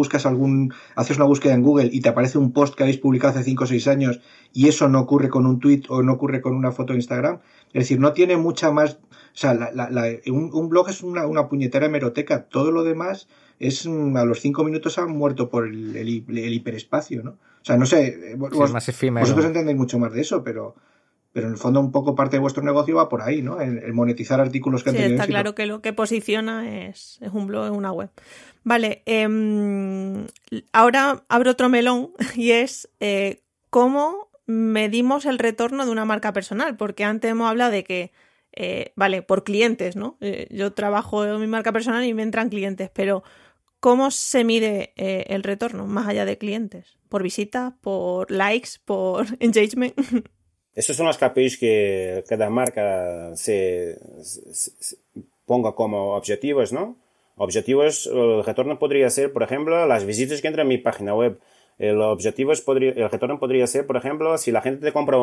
haces una búsqueda en Google y te aparece un post que habéis publicado hace 5 o 6 años y eso no ocurre con un tweet o no ocurre con una foto de Instagram. Es decir, no tiene mucha más... O sea, un blog es una puñetera hemeroteca. Todo lo demás es... A los 5 minutos han muerto por el hiperespacio, ¿no? O sea, no sé... Vosotros entendéis mucho más de eso, pero en el fondo un poco parte de vuestro negocio va por ahí, ¿no? El monetizar artículos que han tenido está éxito. Claro que lo que posiciona es un blog, es una web. Vale, ahora abro otro melón y es cómo medimos el retorno de una marca personal, porque antes hemos hablado de que vale, por clientes, ¿no? Yo trabajo en mi marca personal y me entran clientes, pero ¿cómo se mide el retorno más allá de clientes? ¿Por visitas, por likes, por engagement? Esos son los KPIs que cada marca se ponga como objetivos, ¿no? Objetivos, el retorno podría ser, por ejemplo, las visitas que entran en mi página web. El retorno podría ser, por ejemplo, si la gente te compra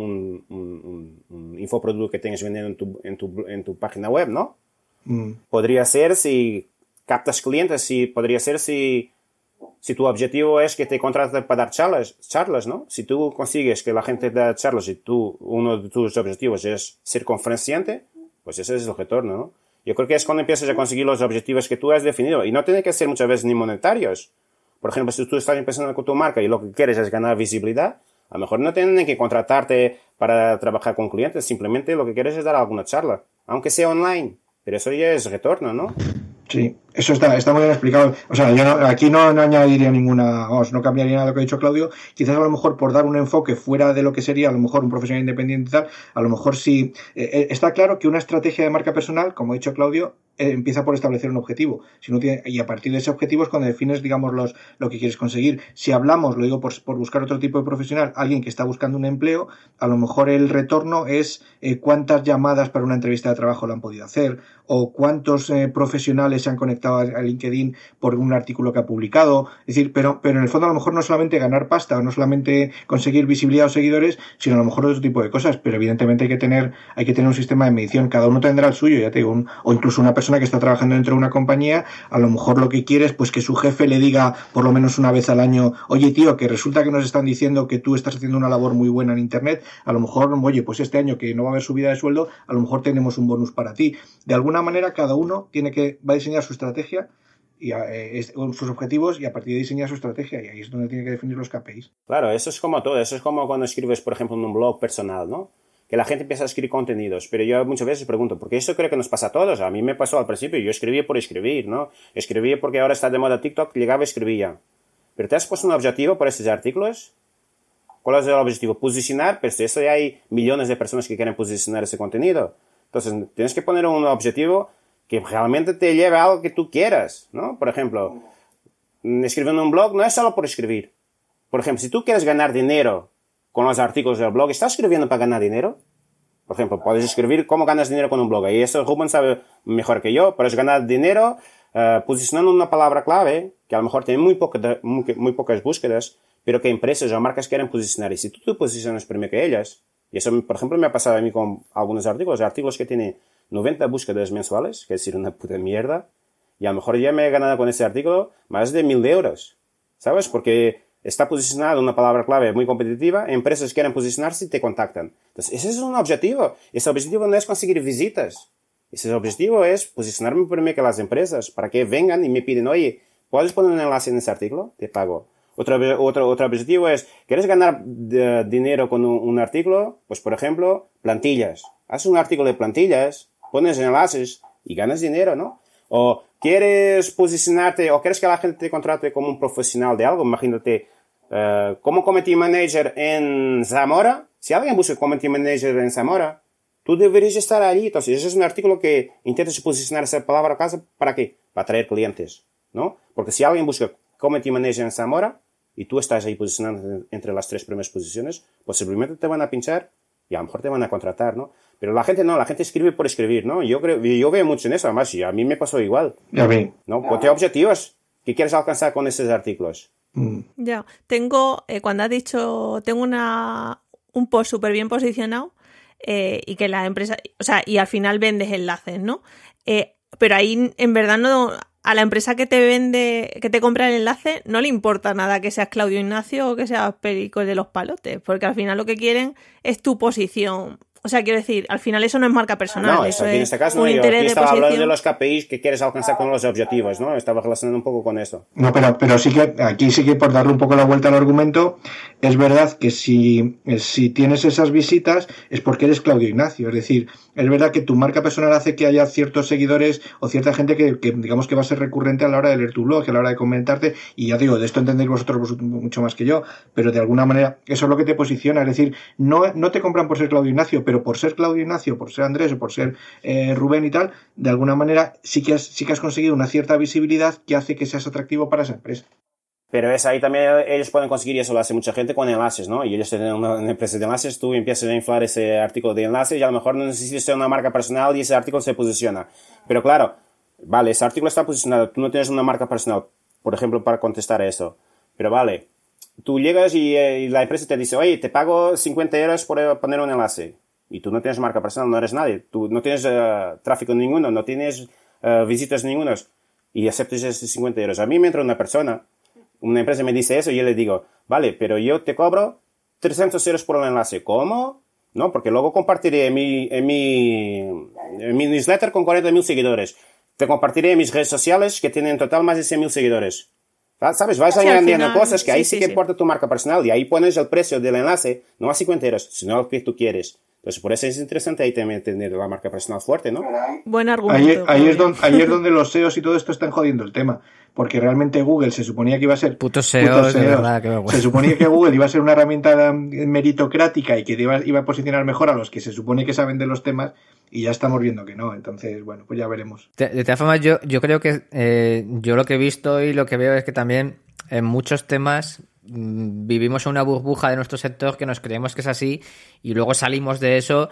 un infoproducto que tengas vendiendo en tu página web, ¿no? Podría ser si captas clientes, podría ser si tu objetivo es que te contraten para dar charlas, ¿no? Si tú consigues que la gente te da charlas y uno de tus objetivos es ser conferenciante, pues ese es el retorno, ¿no? Yo creo que es cuando empiezas a conseguir los objetivos que tú has definido. Y no tiene que ser muchas veces ni monetarios. Por ejemplo, si tú estás empezando con tu marca y lo que quieres es ganar visibilidad, a lo mejor no tienen que contratarte para trabajar con clientes. Simplemente lo que quieres es dar alguna charla, aunque sea online. Pero eso ya es retorno, ¿no? Sí, eso está muy bien explicado. O sea, yo aquí no añadiría ninguna, no cambiaría nada de lo que ha dicho Claudio. Quizás a lo mejor por dar un enfoque fuera de lo que sería a lo mejor un profesional independiente y tal, a lo mejor sí. Está claro que una estrategia de marca personal, como ha dicho Claudio, empieza por establecer un objetivo. Y a partir de ese objetivo es cuando defines, digamos, lo que quieres conseguir. Si hablamos, lo digo por buscar otro tipo de profesional, alguien que está buscando un empleo, a lo mejor el retorno es cuántas llamadas para una entrevista de trabajo lo han podido hacer, o cuántos profesionales se han conectado a LinkedIn por un artículo que ha publicado. Es decir, pero en el fondo a lo mejor no solamente ganar pasta o no solamente conseguir visibilidad o seguidores, sino a lo mejor otro tipo de cosas. Pero evidentemente hay que tener un sistema de medición. Cada uno tendrá el suyo, ya te digo, o incluso una persona que está trabajando dentro de una compañía, a lo mejor lo que quiere es pues que su jefe le diga por lo menos una vez al año, oye tío, que resulta que nos están diciendo que tú estás haciendo una labor muy buena en internet, a lo mejor, oye, pues este año que no va a haber subida de sueldo, a lo mejor tenemos un bonus para ti. De alguna manera cada uno va a diseñar su estrategia y sus objetivos y a partir de diseñar su estrategia, y ahí es donde tiene que definir los KPIs. Claro, eso es como todo, eso es como cuando escribes, por ejemplo, en un blog personal, ¿no? Que la gente empieza a escribir contenidos, pero yo muchas veces pregunto, ¿por qué eso creo que nos pasa a todos? A mí me pasó al principio, yo escribía por escribir, ¿no? Escribía porque ahora está de moda TikTok, llegaba y escribía. ¿Pero te has puesto un objetivo por estos artículos? ¿Cuál es el objetivo? Posicionar, pero eso ya hay millones de personas que quieren posicionar ese contenido. Entonces, tienes que poner un objetivo que realmente te lleve a algo que tú quieras, ¿no? Por ejemplo, escribir en un blog no es solo por escribir. Por ejemplo, si tú quieres ganar dinero con los artículos del blog, ¿estás escribiendo para ganar dinero? Por ejemplo, puedes escribir cómo ganas dinero con un blog. Y eso Rubén sabe mejor que yo. Puedes ganar dinero posicionando una palabra clave que a lo mejor tiene muy pocas búsquedas, pero que empresas o marcas quieren posicionar. Y si tú te posicionas primero que ellas, y eso, por ejemplo, me ha pasado a mí con algunos artículos que tienen 90 búsquedas mensuales, que es decir, una puta mierda, y a lo mejor ya me he ganado con ese artículo más de 1.000 euros, ¿sabes? Porque está posicionado una palabra clave muy competitiva, empresas quieren posicionarse y te contactan. Entonces, ese es un objetivo. Ese objetivo no es conseguir visitas. Ese objetivo es posicionarme primero que las empresas, para que vengan y me piden, oye, ¿puedes poner un enlace en ese artículo? Te pago. Otro objetivo es, ¿quieres ganar dinero con un artículo? Pues, por ejemplo, plantillas. Haz un artículo de plantillas, pones enlaces y ganas dinero, ¿no? O quieres posicionarte, o quieres que la gente te contrate como un profesional de algo. Imagínate, como community manager en Zamora. Si alguien busca community manager en Zamora, tú deberías estar allí. Entonces, ese es un artículo que intentas posicionar esa palabra clave. ¿Para qué? Para atraer clientes, ¿no? Porque si alguien busca community manager en Zamora y tú estás ahí posicionando entre las 3 primeras posiciones, posiblemente te van a pinchar y a lo mejor te van a contratar, ¿no? Pero la gente no, la gente escribe por escribir, ¿no? Yo veo mucho en eso, además, y a mí me pasó igual. Ya vi. ¿No? Ponte objetivos. ¿Qué quieres alcanzar con esos artículos? Ya, tengo, cuando has dicho, tengo un post súper bien posicionado y que la empresa, o sea, y al final vendes enlaces, ¿no? Pero ahí en verdad no, a la empresa que te vende, que te compra el enlace, no le importa nada que seas Claudio Ignacio o que seas Perico de los Palotes, porque al final lo que quieren es tu posición. O sea, quiero decir, al final eso no es marca personal. No, eso aquí en este caso no. Yo aquí estaba hablando de los KPIs que quieres alcanzar con los objetivos, ¿no? Estaba relacionando un poco con eso. No, pero sí que aquí sí que por darle un poco la vuelta al argumento, es verdad que si tienes esas visitas es porque eres Claudio Ignacio. Es decir, es verdad que tu marca personal hace que haya ciertos seguidores o cierta gente que digamos que va a ser recurrente a la hora de leer tu blog, a la hora de comentarte, y ya digo, de esto entendéis vosotros mucho más que yo, pero de alguna manera eso es lo que te posiciona. Es decir, no te compran por ser Claudio Ignacio, pero por ser Claudio Ignacio, por ser Andrés o por ser Rubén y tal, de alguna manera sí que has conseguido una cierta visibilidad que hace que seas atractivo para esa empresa. Pero es ahí también ellos pueden conseguir, y eso lo hace mucha gente con enlaces, ¿no? Y ellos tienen una empresa de enlaces, tú empiezas a inflar ese artículo de enlaces y a lo mejor no necesitas una marca personal y ese artículo se posiciona. Pero claro, vale, ese artículo está posicionado, tú no tienes una marca personal, por ejemplo, para contestar a eso. Pero vale, tú llegas y la empresa te dice, oye, te pago 50 euros por poner un enlace. Y tú no tienes marca personal, no eres nadie. Tú no tienes tráfico ninguno, no tienes visitas ningunas. Y aceptas esos 50 euros. A mí me entra una empresa me dice eso y yo le digo, vale, pero yo te cobro 300 euros por el enlace. ¿Cómo? No, porque luego compartiré en mi newsletter con 40.000 seguidores. Te compartiré en mis redes sociales que tienen en total más de 100.000 seguidores. ¿Sabes? Vas añadiendo cosas que ahí sí que importa tu marca personal y ahí pones el precio del enlace, no a 50 euros, sino al que tú quieres. Entonces, por eso es interesante ahí también tener la marca personal fuerte, ¿no? Buen argumento. Ahí es donde los SEOs y todo esto están jodiendo el tema. Porque realmente Google se suponía que iba a ser... Putos SEOs, de verdad, qué vergüenza. Se suponía que Google iba a ser una herramienta meritocrática y que iba a posicionar mejor a los que se supone que saben de los temas, y ya estamos viendo que no. Entonces, bueno, pues ya veremos. De todas formas, yo creo que yo lo que he visto y lo que veo es que también en muchos temas vivimos en una burbuja de nuestro sector que nos creemos que es así y luego salimos de eso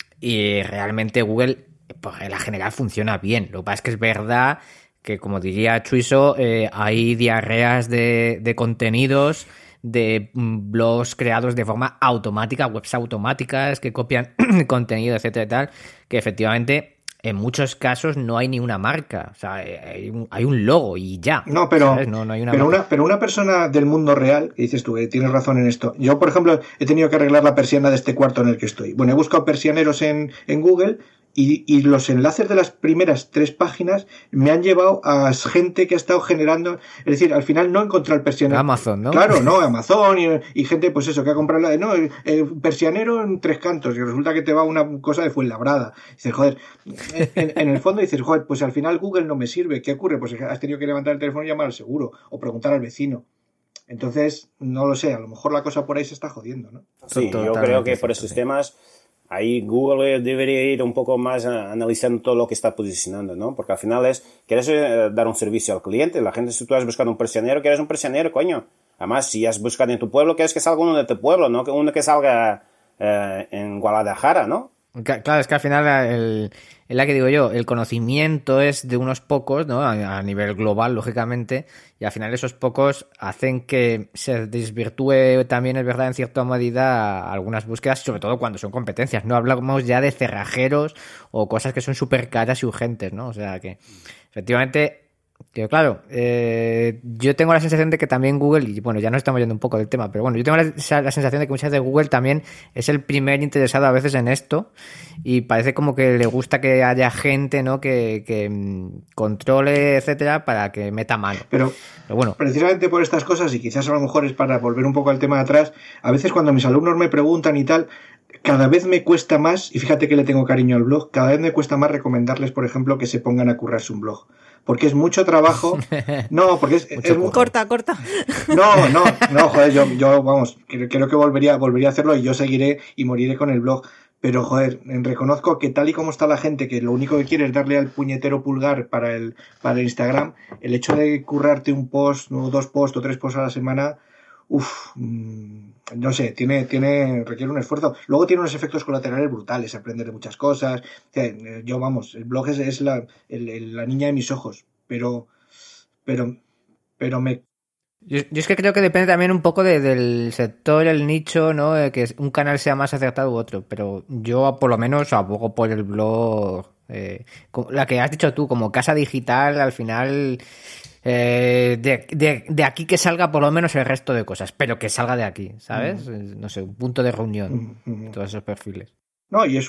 y realmente Google, por regla general, funciona bien. Lo que pasa es que es verdad que, como diría Chuiso, hay diarreas de contenidos, de blogs creados de forma automática, webs automáticas que copian contenido, etcétera y tal, que efectivamente en muchos casos no hay ni una marca, o sea, hay un logo y ya. No, pero, no hay una marca. Pero una persona del mundo real, que dices tú, tienes razón en esto. Yo, por ejemplo, he tenido que arreglar la persiana de este cuarto en el que estoy. Bueno, he buscado persianeros en Google y los enlaces de las primeras 3 páginas me han llevado a gente que ha estado generando, es decir, al final no he encontrado el persianero. Amazon, ¿no? Claro, no, Amazon y gente, pues eso, que ha comprado el persianero en 3 cantos y resulta que te va una cosa de Fuenlabrada. Dices, joder, en el fondo dices, joder, pues al final Google no me sirve. ¿Qué ocurre? Pues has tenido que levantar el teléfono y llamar al seguro o preguntar al vecino. Entonces, no lo sé, a lo mejor la cosa por ahí se está jodiendo, ¿no? Sí, yo creo que por esos temas ahí Google debería ir un poco más analizando todo lo que está posicionando, ¿no? Porque al final quieres dar un servicio al cliente. La gente, si tú has buscado un persianero, quieres un persianero, coño. Además, si has buscado en tu pueblo, quieres que salga uno de tu pueblo, no uno que salga en Guadalajara, ¿no? Claro, es que al final es la que digo yo, el conocimiento es de unos pocos, ¿no? A nivel global, lógicamente, y al final esos pocos hacen que se desvirtúe también, es verdad, en cierta medida algunas búsquedas, sobre todo cuando son competencias. No hablamos ya de cerrajeros o cosas que son súper caras y urgentes, ¿no? O sea que, efectivamente, que claro, yo tengo la sensación de que también Google, y bueno, ya nos estamos yendo un poco del tema, pero bueno, yo tengo la sensación de que muchas veces Google también es el primer interesado a veces en esto y parece como que le gusta que haya gente, ¿no? que controle, etcétera, para que meta mano. Pero bueno, precisamente por estas cosas, y quizás a lo mejor es para volver un poco al tema de atrás, a veces cuando mis alumnos me preguntan y tal, cada vez me cuesta más, y fíjate que le tengo cariño al blog, cada vez me cuesta más recomendarles, por ejemplo, que se pongan a currarse un blog. Porque es mucho trabajo. No, porque es corta. No, joder, yo vamos, creo que volvería a hacerlo y yo seguiré y moriré con el blog. Pero, joder, reconozco que tal y como está la gente, que lo único que quiere es darle al puñetero pulgar para el Instagram, el hecho de currarte un post, 2 posts o 3 posts a la semana, no sé, requiere un esfuerzo. Luego tiene unos efectos colaterales brutales, aprender de muchas cosas. O sea, yo, vamos, el blog es la niña de mis ojos, pero me... Yo es que creo que depende también un poco del sector, el nicho, ¿no? Que un canal sea más acertado u otro, pero yo por lo menos abogo por el blog, la que has dicho tú, como casa digital, al final... de aquí que salga por lo menos el resto de cosas, pero que salga de aquí, ¿sabes? No sé, un punto de reunión, todos esos perfiles. No, y es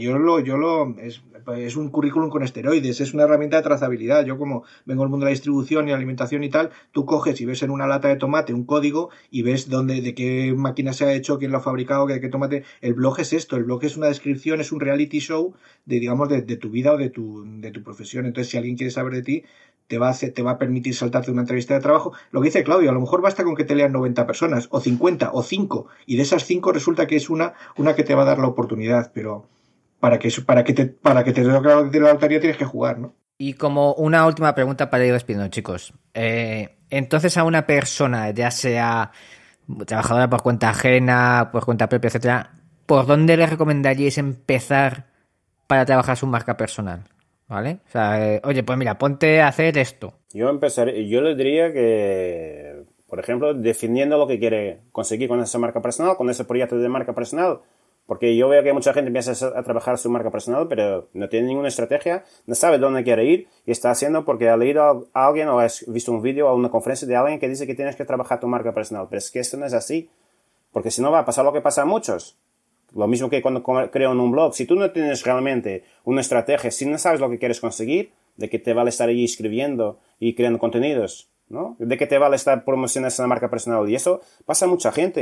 es un currículum con esteroides, es una herramienta de trazabilidad. Yo, como vengo del mundo de la distribución y alimentación y tal, tú coges y ves en una lata de tomate un código y ves de qué máquina se ha hecho, quién lo ha fabricado, de qué tomate. El blog es esto, el blog es una descripción, es un reality show de tu vida o de tu profesión. Entonces, si alguien quiere saber de ti, te va a permitir saltarte una entrevista de trabajo. Lo que dice Claudio, a lo mejor basta con que te lean 90 personas, o 50, o 5, y de esas 5 resulta que es una que te va a dar la oportunidad, pero para que te toque la lotería tienes que jugar, ¿no? Y como una última pregunta para ir despidiendo, chicos. Entonces, a una persona, ya sea trabajadora por cuenta ajena, por cuenta propia, etcétera, ¿por dónde le recomendaríais empezar para trabajar su marca personal? ¿Vale? O sea, oye, pues mira, ponte a hacer esto. Yo le diría que, por ejemplo, definiendo lo que quiere conseguir con esa marca personal, con ese proyecto de marca personal, porque yo veo que mucha gente empieza a trabajar su marca personal, pero no tiene ninguna estrategia, no sabe dónde quiere ir, y está haciendo porque ha leído a alguien o has visto un vídeo o una conferencia de alguien que dice que tienes que trabajar tu marca personal, pero es que esto no es así, porque si no va a pasar lo que pasa a muchos. Lo mismo que cuando crean un blog. Si tú no tienes realmente una estrategia, si no sabes lo que quieres conseguir, ¿de qué te vale estar ahí escribiendo y creando contenidos? ¿No? ¿De qué te vale estar promocionando esa marca personal? Y eso pasa a mucha gente.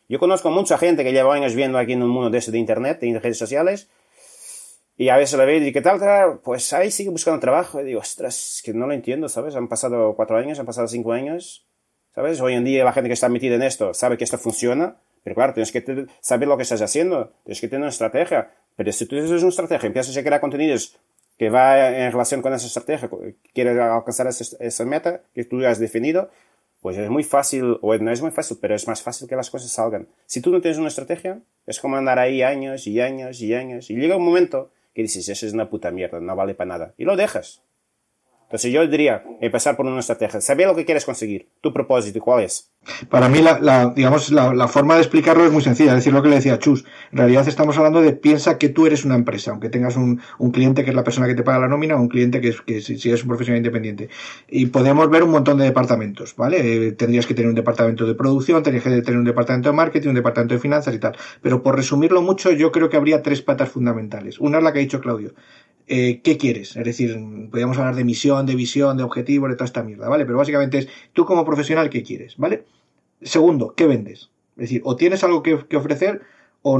Yo conozco mucha gente que lleva años viendo aquí en un mundo de internet, de redes sociales, y a veces la veo y digo, ¿qué tal? Pues ahí sigue buscando trabajo. Y digo, ostras, es que no lo entiendo, ¿sabes? Han pasado 4 años, han pasado 5 años, ¿sabes? Hoy en día la gente que está metida en esto sabe que esto funciona, pero claro, tienes que saber lo que estás haciendo, tienes que tener una estrategia. Pero si tú tienes una estrategia, empiezas a crear contenidos que va en relación con esa estrategia, quieres alcanzar esa meta que tú has definido, pues es muy fácil, o no es muy fácil, pero es más fácil que las cosas salgan. Si tú no tienes una estrategia, es como andar ahí años y años y años, y llega un momento que dices, eso es una puta mierda, no vale para nada, y lo dejas. Entonces yo diría, empezar por una estrategia, saber lo que quieres conseguir, tu propósito, ¿cuál es? Para mí, la forma de explicarlo es muy sencilla, es decir, lo que le decía Chus. En realidad estamos hablando de piensa que tú eres una empresa, aunque tengas un cliente que es la persona que te paga la nómina o un cliente que si eres un profesional independiente. Y podemos ver un montón de departamentos, ¿vale? Tendrías que tener un departamento de producción, tendrías que tener un departamento de marketing, un departamento de finanzas y tal. Pero por resumirlo mucho, yo creo que habría 3 patas fundamentales. Una es la que ha dicho Claudio. ¿Qué quieres? Es decir, podríamos hablar de misión, de visión, de objetivos, de toda esta mierda, ¿vale? Pero básicamente es tú como profesional, ¿qué quieres? ¿Vale? Segundo, ¿qué vendes? Es decir, o tienes algo que ofrecer o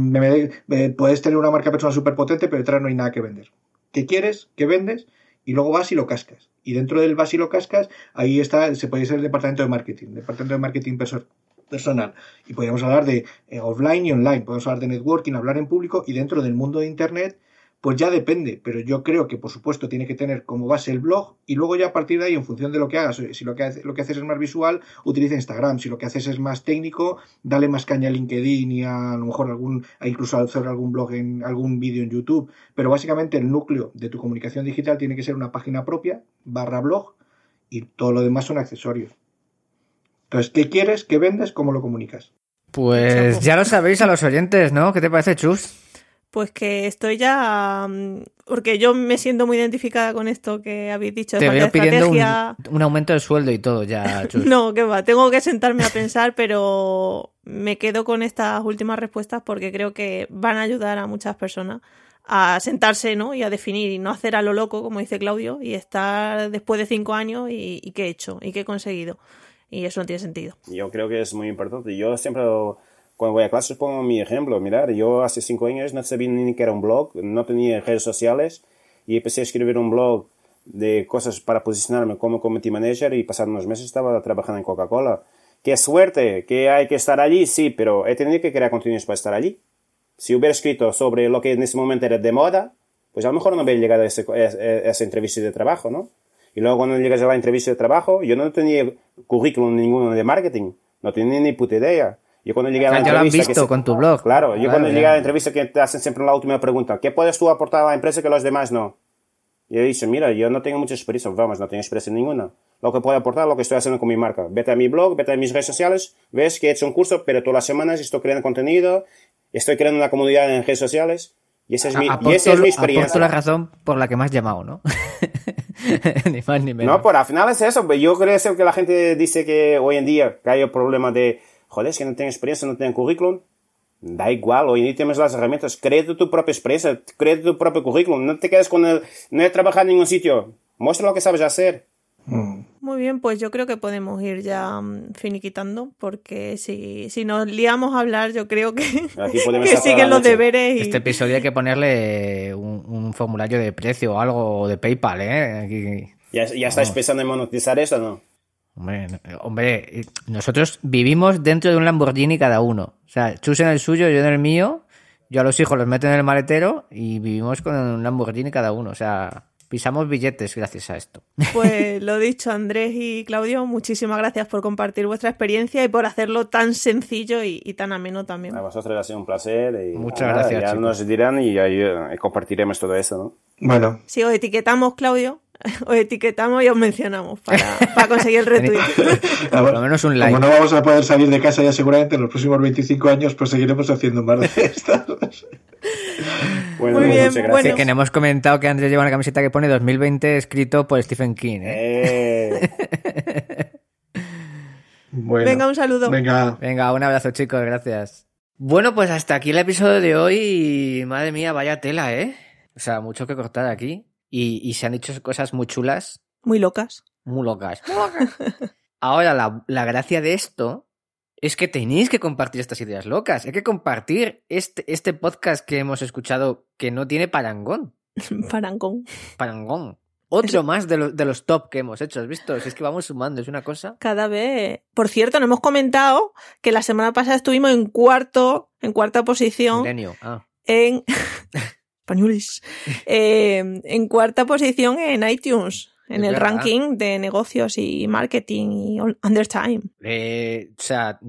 puedes tener una marca personal súper potente, pero detrás no hay nada que vender. ¿Qué quieres? ¿Qué vendes? Y luego vas y lo cascas. Y dentro del vas y lo cascas, ahí está, se puede ser el departamento de marketing personal. Y podríamos hablar de offline y online, podemos hablar de networking, hablar en público, y dentro del mundo de internet, pues ya depende, pero yo creo que por supuesto tiene que tener como base el blog, y luego ya a partir de ahí, en función de lo que hagas, si lo que haces es más visual, utiliza Instagram, si lo que haces es más técnico, dale más caña a LinkedIn y a lo mejor incluso hacer algún blog, algún vídeo en YouTube, pero básicamente el núcleo de tu comunicación digital tiene que ser una página propia, /blog, y todo lo demás son accesorios. Entonces, ¿qué quieres? ¿Qué vendes? ¿Cómo lo comunicas? Pues ya lo sabéis a los oyentes, ¿no? ¿Qué te parece, Chus? Pues que estoy ya... Porque yo me siento muy identificada con esto que habéis dicho. Te veo pidiendo un aumento de sueldo y todo ya, Chus. No, qué va. Tengo que sentarme a pensar, pero me quedo con estas últimas respuestas porque creo que van a ayudar a muchas personas a sentarse, ¿no? Y a definir y no hacer a lo loco, como dice Claudio, y estar después de 5 años y qué he hecho y qué he conseguido. Y eso no tiene sentido. Yo creo que es muy importante. Yo siempre... Cuando voy a clases pongo mi ejemplo. Mirad, yo hace 5 años no sabía ni que era un blog, no tenía redes sociales y empecé a escribir un blog de cosas para posicionarme como community manager y pasados unos meses estaba trabajando en Coca-Cola. ¡Qué suerte! ¿Que hay que estar allí? Sí, pero he tenido que crear contenidos para estar allí. Si hubiera escrito sobre lo que en ese momento era de moda, pues a lo mejor no hubiera llegado a esa entrevista de trabajo, ¿no? Y luego cuando llegas a la entrevista de trabajo, yo no tenía currículum ninguno de marketing, no tenía ni puta idea. Yo cuando llegué a la entrevista... Ya lo han visto con tu blog. Claro, cuando llegué a la entrevista que te hacen siempre la última pregunta, ¿qué puedes tú aportar a la empresa que los demás no? Y yo dije, mira, yo no tengo mucha experiencia, vamos, no tengo experiencia ninguna. Lo que puedo aportar, lo que estoy haciendo con mi marca. Vete a mi blog, vete a mis redes sociales, ves que he hecho un curso, pero todas las semanas estoy creando contenido, estoy creando una comunidad en redes sociales, y esa es mi experiencia. Aporto la razón por la que me has llamado, ¿no? Ni más ni menos. No, pues al final es eso. Yo creo que la gente dice que hoy en día que hay el problema de joder, es que no tengo experiencia, no tengo currículum. Da igual, hoy en día tienes las herramientas. Créate tu propia experiencia, créate tu propio currículum. No te quedes con no he trabajado en ningún sitio. Muestra lo que sabes hacer. Muy bien, pues yo creo que podemos ir ya finiquitando, porque si nos liamos a hablar, yo creo que siguen los deberes. Este episodio hay que ponerle un formulario de precio o algo de PayPal, ¿eh? Aquí... ¿Ya estáis pensando en monetizar eso, no? Hombre, nosotros vivimos dentro de un Lamborghini cada uno. O sea, Chus en el suyo, yo en el mío. Yo a los hijos los meto en el maletero y vivimos con un Lamborghini cada uno. O sea, pisamos billetes gracias a esto. Pues lo dicho, Andrés y Claudio, muchísimas gracias por compartir vuestra experiencia y por hacerlo tan sencillo y tan ameno también. A vosotros ha sido un placer. Y muchas gracias, ya chicos. Nos dirán y compartiremos todo eso, ¿no? Bueno. Si os etiquetamos, Claudio, os etiquetamos y os mencionamos para conseguir el retweet. Por lo menos un like. Como no vamos a poder salir de casa ya seguramente en los próximos 25 años, pues seguiremos haciendo más de estas. Bueno, muy bien, muchas gracias. bueno. Sí, que no hemos comentado que Andrés lleva una camiseta que pone 2020 escrito por Stephen King, Bueno, venga, un saludo. Venga, un abrazo, chicos, gracias. Bueno, pues hasta aquí el episodio de hoy. Madre mía, vaya tela, ¿eh? O sea, mucho que cortar aquí. Y se han dicho cosas muy chulas. Muy locas. Muy locas. Ahora, la gracia de esto Es que tenéis que compartir estas ideas locas. Hay que compartir este podcast que hemos escuchado que no tiene parangón. Parangón. Otro más de los top que hemos hecho, ¿has visto? Si es que vamos sumando, es una cosa. Cada vez. Por cierto, no hemos comentado que la semana pasada estuvimos en cuarta posición. Milenio. En españoles. En cuarta posición en iTunes. En el ranking de negocios y marketing y Undertime. O sea,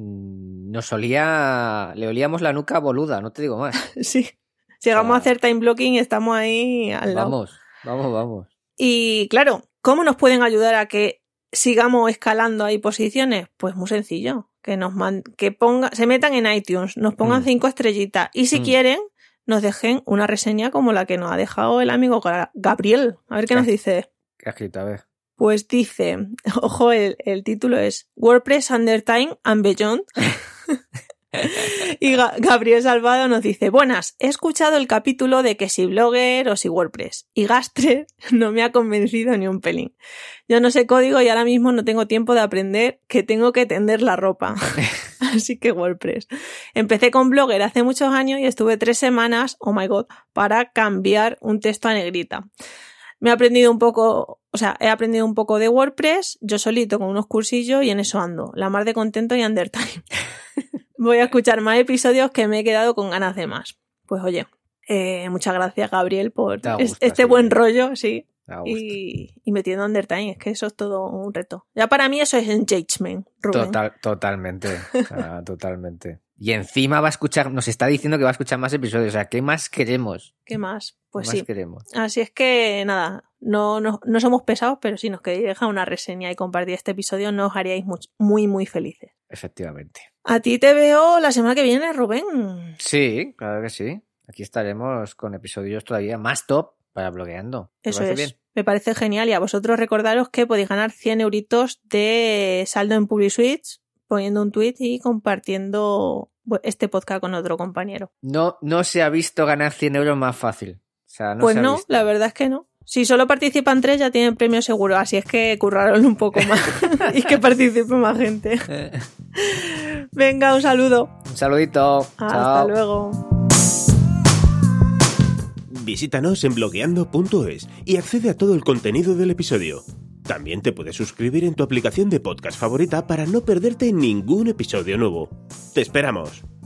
le olíamos la nuca boluda, no te digo más. Sí. Llegamos a hacer time blocking y estamos ahí al lado. Vamos. Y claro, ¿cómo nos pueden ayudar a que sigamos escalando ahí posiciones? Pues muy sencillo. Se metan en iTunes, nos pongan 5 estrellitas y si quieren, nos dejen una reseña como la que nos ha dejado el amigo Gabriel. A ver qué nos dice. ¿Qué ha escrito? A ver. Pues dice, ojo, el título es WordPress Undertime and Beyond. Y Gabriel Salvado nos dice: buenas, he escuchado el capítulo de que si Blogger o si WordPress y Gastre no me ha convencido ni un pelín. Yo no sé código y ahora mismo no tengo tiempo de aprender que tengo que tender la ropa. Así que WordPress. Empecé con Blogger hace muchos años y estuve 3 semanas, oh my god, para cambiar un texto a negrita. He aprendido un poco de WordPress, yo solito con unos cursillos y en eso ando. La mar de contento y Undertime. Voy a escuchar más episodios que me he quedado con ganas de más. Pues oye, muchas gracias Gabriel por este buen rollo, sí. Y metiendo Undertime, es que eso es todo un reto. Ya para mí eso es engagement, Rubén. Totalmente, totalmente. Y encima nos está diciendo que va a escuchar más episodios, o sea, ¿qué más queremos? ¿Qué más? Pues ¿Qué sí. más queremos? Así es que nada, no somos pesados, pero si nos queréis dejar una reseña y compartir este episodio, nos haríais muy, muy felices. Efectivamente. A ti te veo la semana que viene, Rubén. Sí, claro que sí. Aquí estaremos con episodios todavía más top para Blogueando. Eso es. Bien. Me parece genial. Y a vosotros recordaros que podéis ganar 100 euritos de saldo en PubliSuite poniendo un tweet y compartiendo este podcast con otro compañero. No se ha visto ganar 100 euros más fácil. O sea, pues no, la verdad es que no. Si solo participan 3 ya tienen premio seguro, así es que curraron un poco más y que participe más gente. Venga, un saludo. Un saludito. Hasta Chao. luego. Visítanos en blogueando.es y accede a todo el contenido del episodio. También te puedes suscribir en tu aplicación de podcast favorita para no perderte ningún episodio nuevo. ¡Te esperamos!